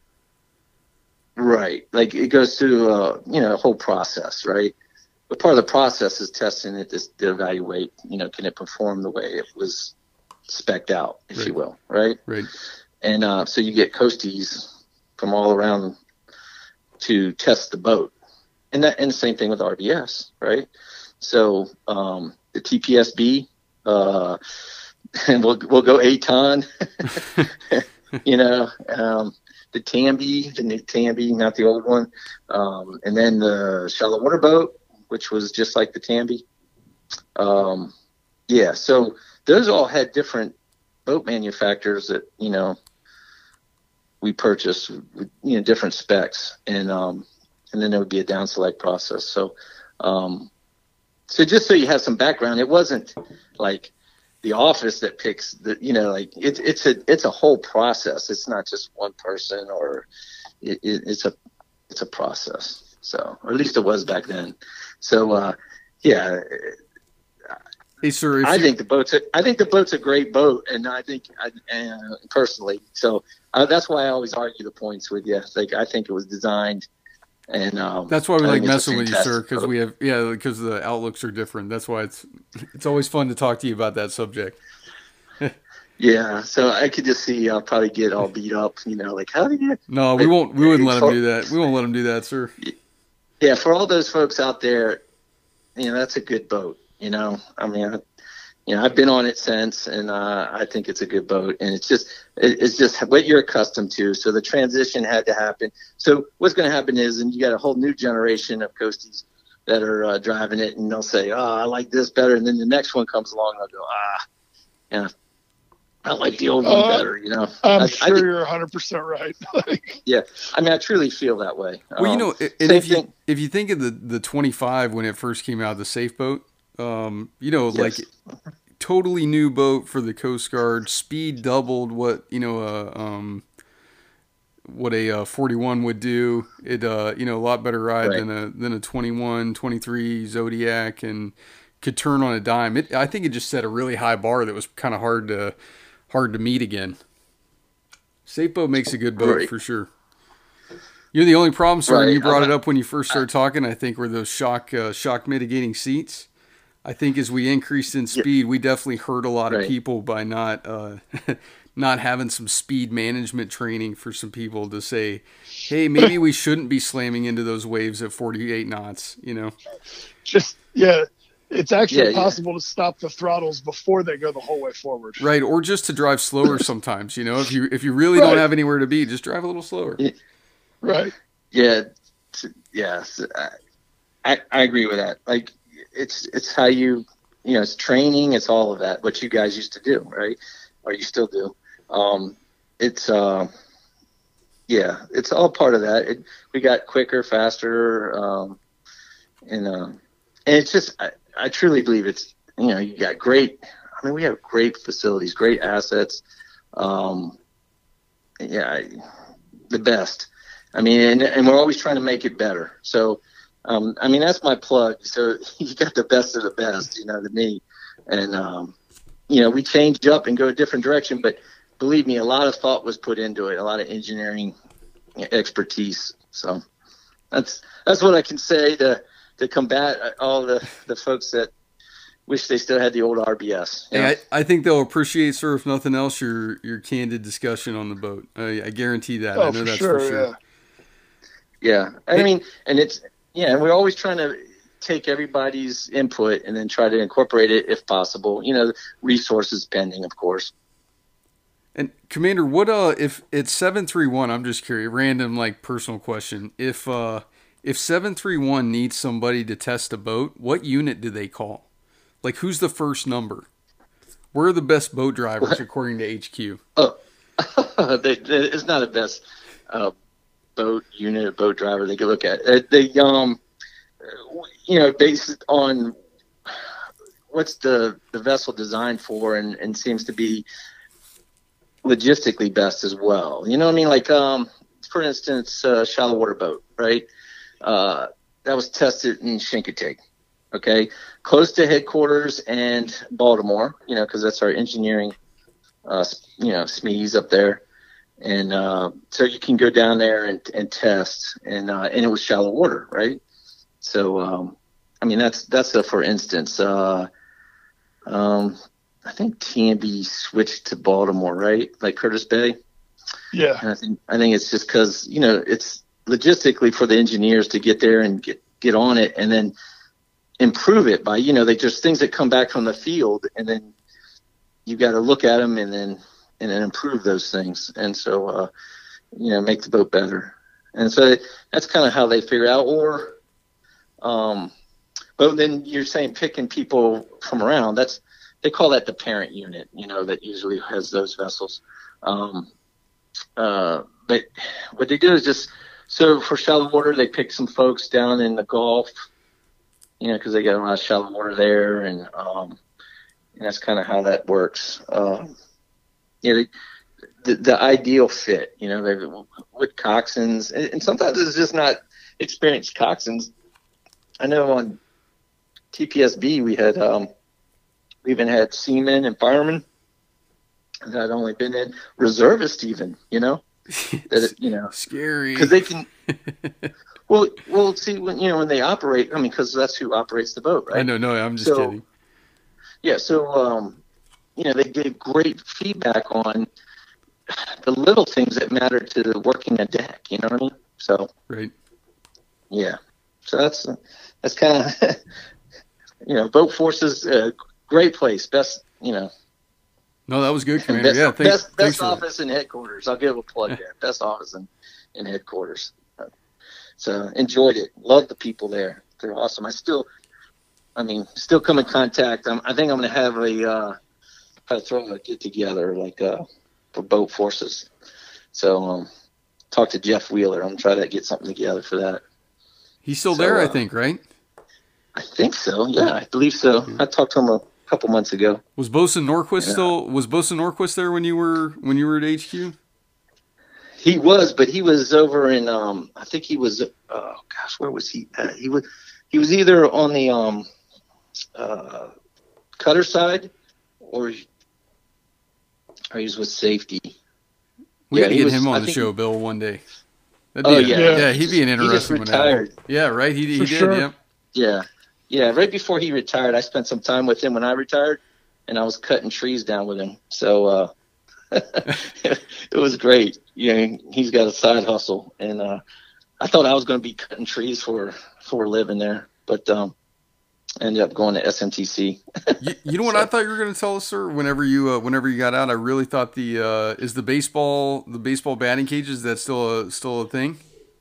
Right. Like it goes through uh, you know a whole process, right? But part of the process is testing it to, to evaluate, you know, can it perform the way it was spec'd out, if Right. you will, right? Right. And uh, so you get coasties from all around to test the boat, and that and the same thing with R B S, right? So um, the T P S B, uh, and we'll we'll go a ton, you know, um, the Tambi, the new Tambi, not the old one, um, and then the shallow water boat, which was just like the Tambi. Um, yeah, so those all had different boat manufacturers that you know we purchased, with, you know, different specs, and um, and then there would be a down select process. So, um, so just so you have some background, it wasn't like the office that picks the, you know, like it's it's a it's a whole process. It's not just one person, or it, it, it's a it's a process. So, or at least it was back then. So, uh, yeah. Hey, sir. If I you- think the boat's a, I think the boat's a great boat, and I think I, uh, personally, so uh, that's why I always argue the points with you. Like I think it was designed, and um, That's why we I like think it's a messing with you, fantastic sir, because boat. we have yeah, because the outlooks are different. That's why it's it's always fun to talk to you about that subject. Yeah, so I could just see I'll probably get all beat up, you know, like how do you? No, we won't. We wouldn't let him do that. We won't let him do that, sir. Yeah, for all those folks out there, you know, that's a good boat. You know, I mean, I, you know, I've been on it since, and uh, I think it's a good boat. And it's just, it, it's just what you're accustomed to. So the transition had to happen. So what's going to happen is, and you got a whole new generation of coasties that are uh, driving it, and they'll say, "Oh, I like this better," and then the next one comes along, and they'll go, "Ah, yeah, I like the old one Uh, better." You know, I'm I, sure I think, you're one hundred percent right. Like, yeah, I mean, I truly feel that way. Well, you Um, know, and same if you thing. if you think of the the twenty-five when it first came out, the safe boat, um, you know, like Yes. totally new boat for the Coast Guard, speed doubled what you know, uh, um, what a uh, forty-one would do. It, uh, you know, a lot better ride Right. than a than a twenty-one, twenty-three Zodiac, and could turn on a dime. It, I think it just set a really high bar that was kind of hard to hard to meet again. Safe boat makes a good boat Right. for sure. You're the only problem, sir, and Right. you brought I'm it not- up when you first started talking, I think, were those shock uh, shock mitigating seats. I think as we increased in speed, we definitely hurt a lot of Right. people by not uh, not having some speed management training for some people to say, hey, maybe we shouldn't be slamming into those waves at forty-eight knots, you know? just yeah, it's actually Yeah, yeah. possible to stop the throttles before they go the whole way forward. Right, or just to drive slower sometimes, you know? If you if you really don't Right. have anywhere to be, just drive a little slower. Yeah. Right. Yeah, t- yes, I, I I agree with that. Like, it's it's how you you know it's training, it's all of that. What you guys used to do, right? Or you still do. Um, it's uh, yeah, it's all part of that. It, we got quicker, faster, um, and uh, and it's just I, I truly believe it's you know you got great. I mean, we have great facilities, great assets. Um, yeah, I- the best. I mean, and, and we're always trying to make it better. So, um, I mean, that's my plug. So you got the best of the best, you know, to me. And, um, you know, we change up and go a different direction. But believe me, a lot of thought was put into it, a lot of engineering expertise. So that's that's what I can say to, to combat all the, the folks that wish they still had the old R B S. you know? Hey, I, I think they'll appreciate, sir, if nothing else, your your candid discussion on the boat. I, I guarantee that. I Oh, know for that's sure. for sure. Yeah. Yeah, I mean, and it's yeah, and we're always trying to take everybody's input and then try to incorporate it if possible. You know, resources pending, of course. And Commander, what uh if it's seven three one, I'm just curious, random like personal question. If uh if seven three one needs somebody to test a boat, what unit do they call? Like who's the first number? Where are the best boat drivers according to H Q? Oh, they, they, it's not a best uh, boat unit or boat driver they could look at. Uh, They um, you know, based on what's the the vessel designed for, and and seems to be logistically best as well. You know what I mean? Like, um, for instance, uh, shallow water boat, right? Uh, that was tested in Chincoteague, okay? Close to headquarters and Baltimore, you know, because that's our engineering, uh, you know, S M Es up there. And uh, so you can go down there and, and test, and uh, and it was shallow water, right? So, um, I mean, that's that's a for instance. Uh, um, I think T M B switched to Baltimore, right? Like Curtis Bay. Yeah. And I think I think it's just because you know it's logistically for the engineers to get there and get get on it, and then improve it by you know they just things that come back from the field, and then you got to look at them and then and then improve those things, and so uh, you know make the boat better. And so that's kind of how they figure out. Or, um, but then you're saying picking people from around. That's they call that the parent unit. You know that usually has those vessels. Um, uh, but what they do is just so for shallow water they pick some folks down in the Gulf. You know, because they got a lot of shallow water there, and um, and that's kind of how that works. Um, you know, the, the ideal fit. You know, they with coxswains, and, and sometimes it's just not experienced coxswains. I know on T P S B we had um, we even had seamen and firemen that had only been in reservists, even. You know, that you know Scary. because they can. Well, well, see, when you know when they operate, I mean, because that's who operates the boat, right? I know, no, I'm just So- kidding. Yeah, so um, you know, they gave great feedback on the little things that matter to working a deck. You know what I mean? So Right. yeah, so that's that's kind of you know, boat forces, uh, great place, best you know, No, that was good, Commander. best Yeah, thanks, best, thanks best for that. office and headquarters. I'll give a plug there. Best office and, and headquarters. So enjoyed it. Loved the people there. they're awesome. I still, I mean, still come in contact. I'm, I think I'm going to have a, uh, kind of throw a get together like uh, for boat forces. So um, talk to Jeff Wheeler. I'm going to try to get something together for that. He's still so, there, uh, I think, right? I think so. Yeah, I believe so. I talked to him a couple months ago. Was Bosun Norquist yeah. still? Was Bosun Norquist there when you were when you were at H Q? He was, but he was over in. Um, I think he was. Oh gosh, where was he? At? He was. He was either on the um, uh, cutter side, or or he was with safety. We yeah, got to get was, him on I the think show, he, Bill, one day. That'd oh be a, yeah, yeah, he'd be an he interesting just one. retired. Yeah, right. He he For did. sure. Yeah. Yeah, yeah. Right before he retired, I spent some time with him when I retired, and I was cutting trees down with him. So uh, it was great. You know, he's got a side hustle, and uh, I thought I was going to be cutting trees for for a living there, but um, I ended up going to S M T C. you, you know what so, I thought you were going to tell us, sir? Whenever you uh, whenever you got out, I really thought the uh, is the baseball the baseball batting cages, is that still a still a thing?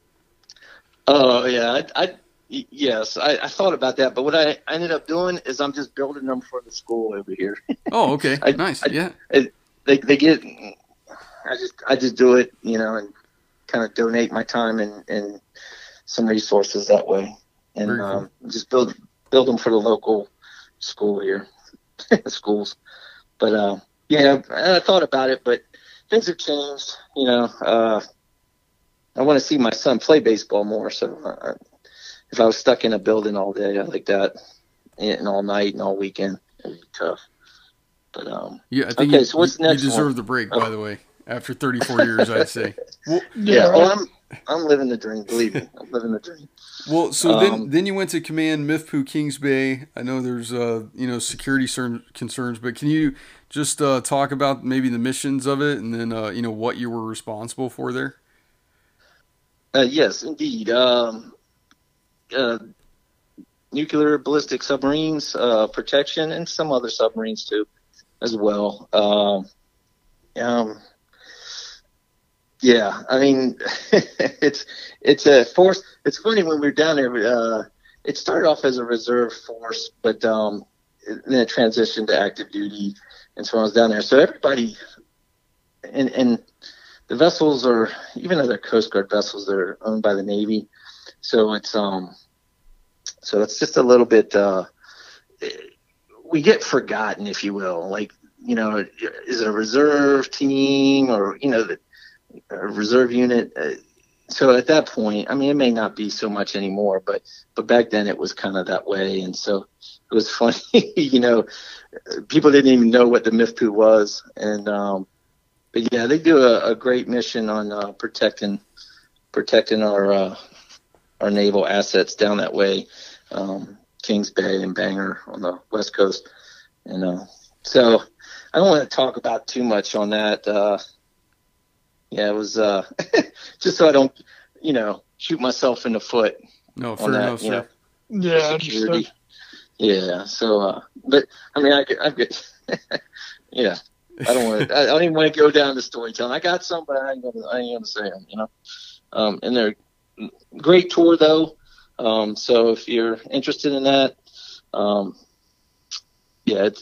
Oh yeah, I, I yes, I, I thought about that, but what I, I ended up doing is I'm just building them for the school over here. Oh, okay, I, nice, I, yeah. I, they they get, I just I just do it, you know, and kind of donate my time and, and some resources that way, and Very cool. um, just build build them for the local school here, schools. But uh, yeah, I thought about it, but things have changed, you know. Uh, I want to see my son play baseball more. So uh, if I was stuck in a building all day like that, and all night and all weekend, it'd be tough. But um, Yeah, I think okay. you, So what's the you next deserve one? the break, Oh. by the way. After thirty-four years, I'd say. Well, Yeah. Yeah, Oh, right. I'm I'm living the dream. Believe me, I'm living the dream. well, so Um, then then you went to command Mifpu Kings Bay. I know there's uh you know security cer- concerns, but can you just uh, talk about maybe the missions of it, and then uh, you know what you were responsible for there? Uh, yes, indeed. Um, uh, nuclear ballistic submarines uh, protection, and some other submarines too, as well. Um, um, yeah, I mean, it's it's a force. It's funny when we were down there. Uh, it started off as a reserve force, but um, then it transitioned to active duty, and so I was down there. So everybody, and and. The vessels are, even though they're Coast Guard vessels, they're owned by the Navy. So it's, um, so it's just a little bit, uh, we get forgotten, if you will. Like, you know, is it a reserve team or, you know, the a reserve unit? Uh, so at that point, I mean, it may not be so much anymore, but, but back then it was kind of that way. And so it was funny, you know, people didn't even know what the M I F P was. And, um, But yeah, they do a, a great mission on uh, protecting protecting our uh, our naval assets down that way, um, Kings Bay and Bangor on the west coast. And uh, so I don't want to talk about too much on that. Uh, yeah, it was uh, just so I don't, you know, shoot myself in the foot. No, on fair that, enough, you sir. know, Yeah, security. understood. Yeah. So, uh, but I mean, I could, I could, yeah. I don't want to. I don't even want to go down to storytelling. I got some, but I ain't gonna. I ain't gonna say them. You know. Um, and they're great tour though. Um, so if you're interested in that, um, yeah, it's,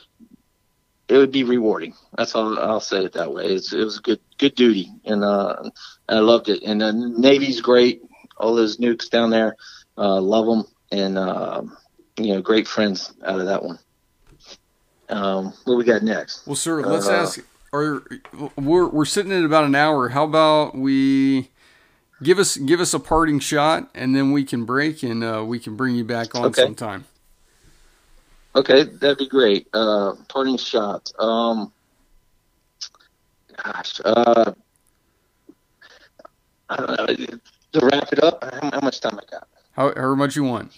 it would be rewarding. That's all. I'll say it that way. It's, it was good, good duty, and uh, I loved it. And the Navy's great. All those nukes down there, uh, love them, and uh, you know, great friends out of that one. Um, what we got next? Well, sir, let's Uh, ask. Are we're we're sitting at about an hour? How about we give us give us a parting shot, and then we can break, and uh, we can bring you back on Okay. sometime. Okay, that'd be great. Uh, parting shot. Um, gosh, uh, I don't know. To wrap it up, how, how much time I got? How, however much you want,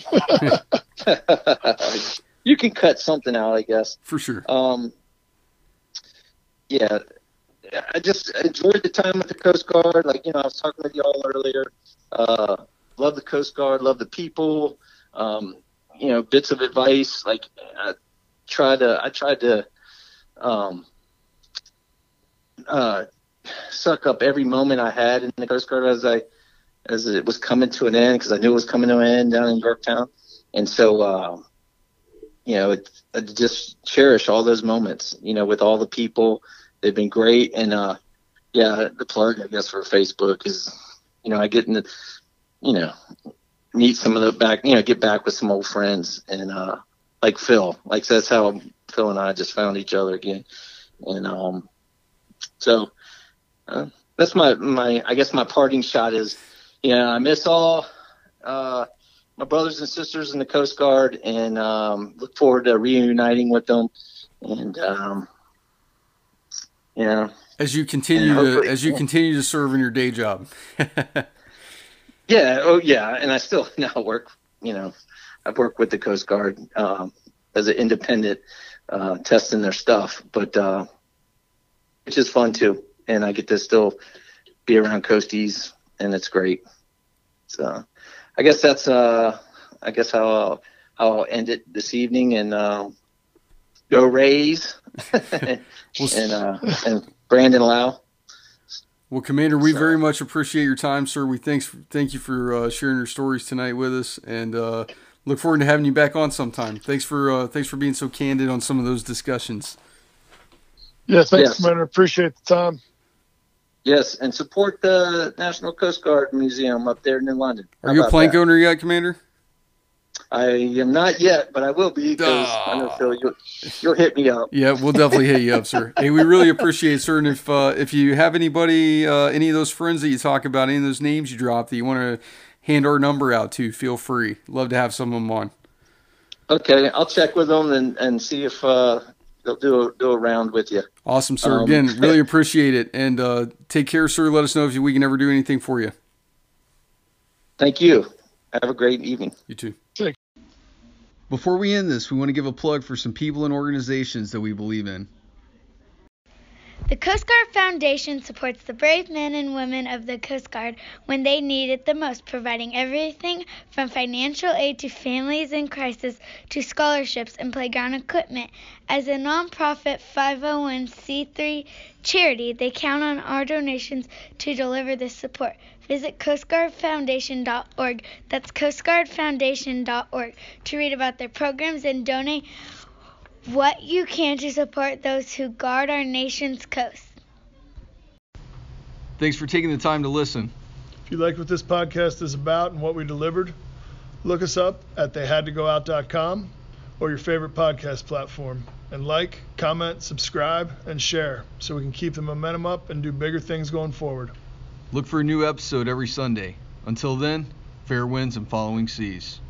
You can cut something out, I guess. for sure. Um, yeah, I just enjoyed the time with the Coast Guard. Like, you know, I was talking with y'all earlier. Uh, love the Coast Guard, love the people. Um, you know, bits of advice. Like, I tried to, I tried to, um, uh, suck up every moment I had in the Coast Guard as I, as it was coming to an end, because I knew it was coming to an end down in Yorktown. And so, uh, you know, it, I just cherish all those moments, you know, with all the people. They've been great. And, uh, yeah, the plug, I guess, for Facebook is, you know, I get in the, you know, meet some of the back, you know, get back with some old friends. And, uh, like Phil, like that's how Phil and I just found each other again. And, um, so, uh, that's my, my, I guess my parting shot is, you know, I miss all, uh, my brothers and sisters in the Coast Guard, and um, look forward to reuniting with them. And um, you know, as you continue to as you continue to serve in your day job. yeah, oh yeah, and I still now work. You know, I work with the Coast Guard um, as an independent, uh, testing their stuff, but uh, which is fun too. And I get to still be around Coasties, and it's great. So. I guess that's uh, I guess how I'll, how I'll end it this evening, and um, go Rays and uh, and Brandon Lau. Well, Commander, we so. very much appreciate your time, sir. We thanks thank you for uh, sharing your stories tonight with us, and uh, look forward to having you back on sometime. Thanks for uh, thanks for being so candid on some of those discussions. Yeah, thanks, yes. Commander. Appreciate the time. Yes, and support the National Coast Guard Museum up there in London. How Are you a plank that? owner yet, Commander? I am not yet, but I will be, because oh. I know Phil, you'll, you'll hit me up. Yeah, we'll definitely hit you up, sir. Hey, we really appreciate it, sir. And if uh, if you have anybody, uh, any of those friends that you talk about, any of those names you drop that you want to hand our number out to, feel free. Love to have some of them on. Okay, I'll check with them and, and see if uh, they'll do a, do a round with you. Awesome, sir. Um, Again, really appreciate it. And uh, take care, sir. Let us know if we can ever do anything for you. Thank you. Have a great evening. You too. Thanks. Before we end this, we want to give a plug for some people and organizations that we believe in. The Coast Guard Foundation supports the brave men and women of the Coast Guard when they need it the most, providing everything from financial aid to families in crisis to scholarships and playground equipment. As a nonprofit five oh one c three charity, they count on our donations to deliver this support. Visit coast guard foundation dot org. That's coast guard foundation dot org to read about their programs and donate what you can to support those who guard our nation's coast. Thanks for taking the time to listen. If you liked what this podcast is about and what we delivered, look us up at they had to go out dot com or your favorite podcast platform, and like, comment, subscribe, and share so we can keep the momentum up and do bigger things going forward. Look for a new episode every Sunday. Until then, fair winds and following seas.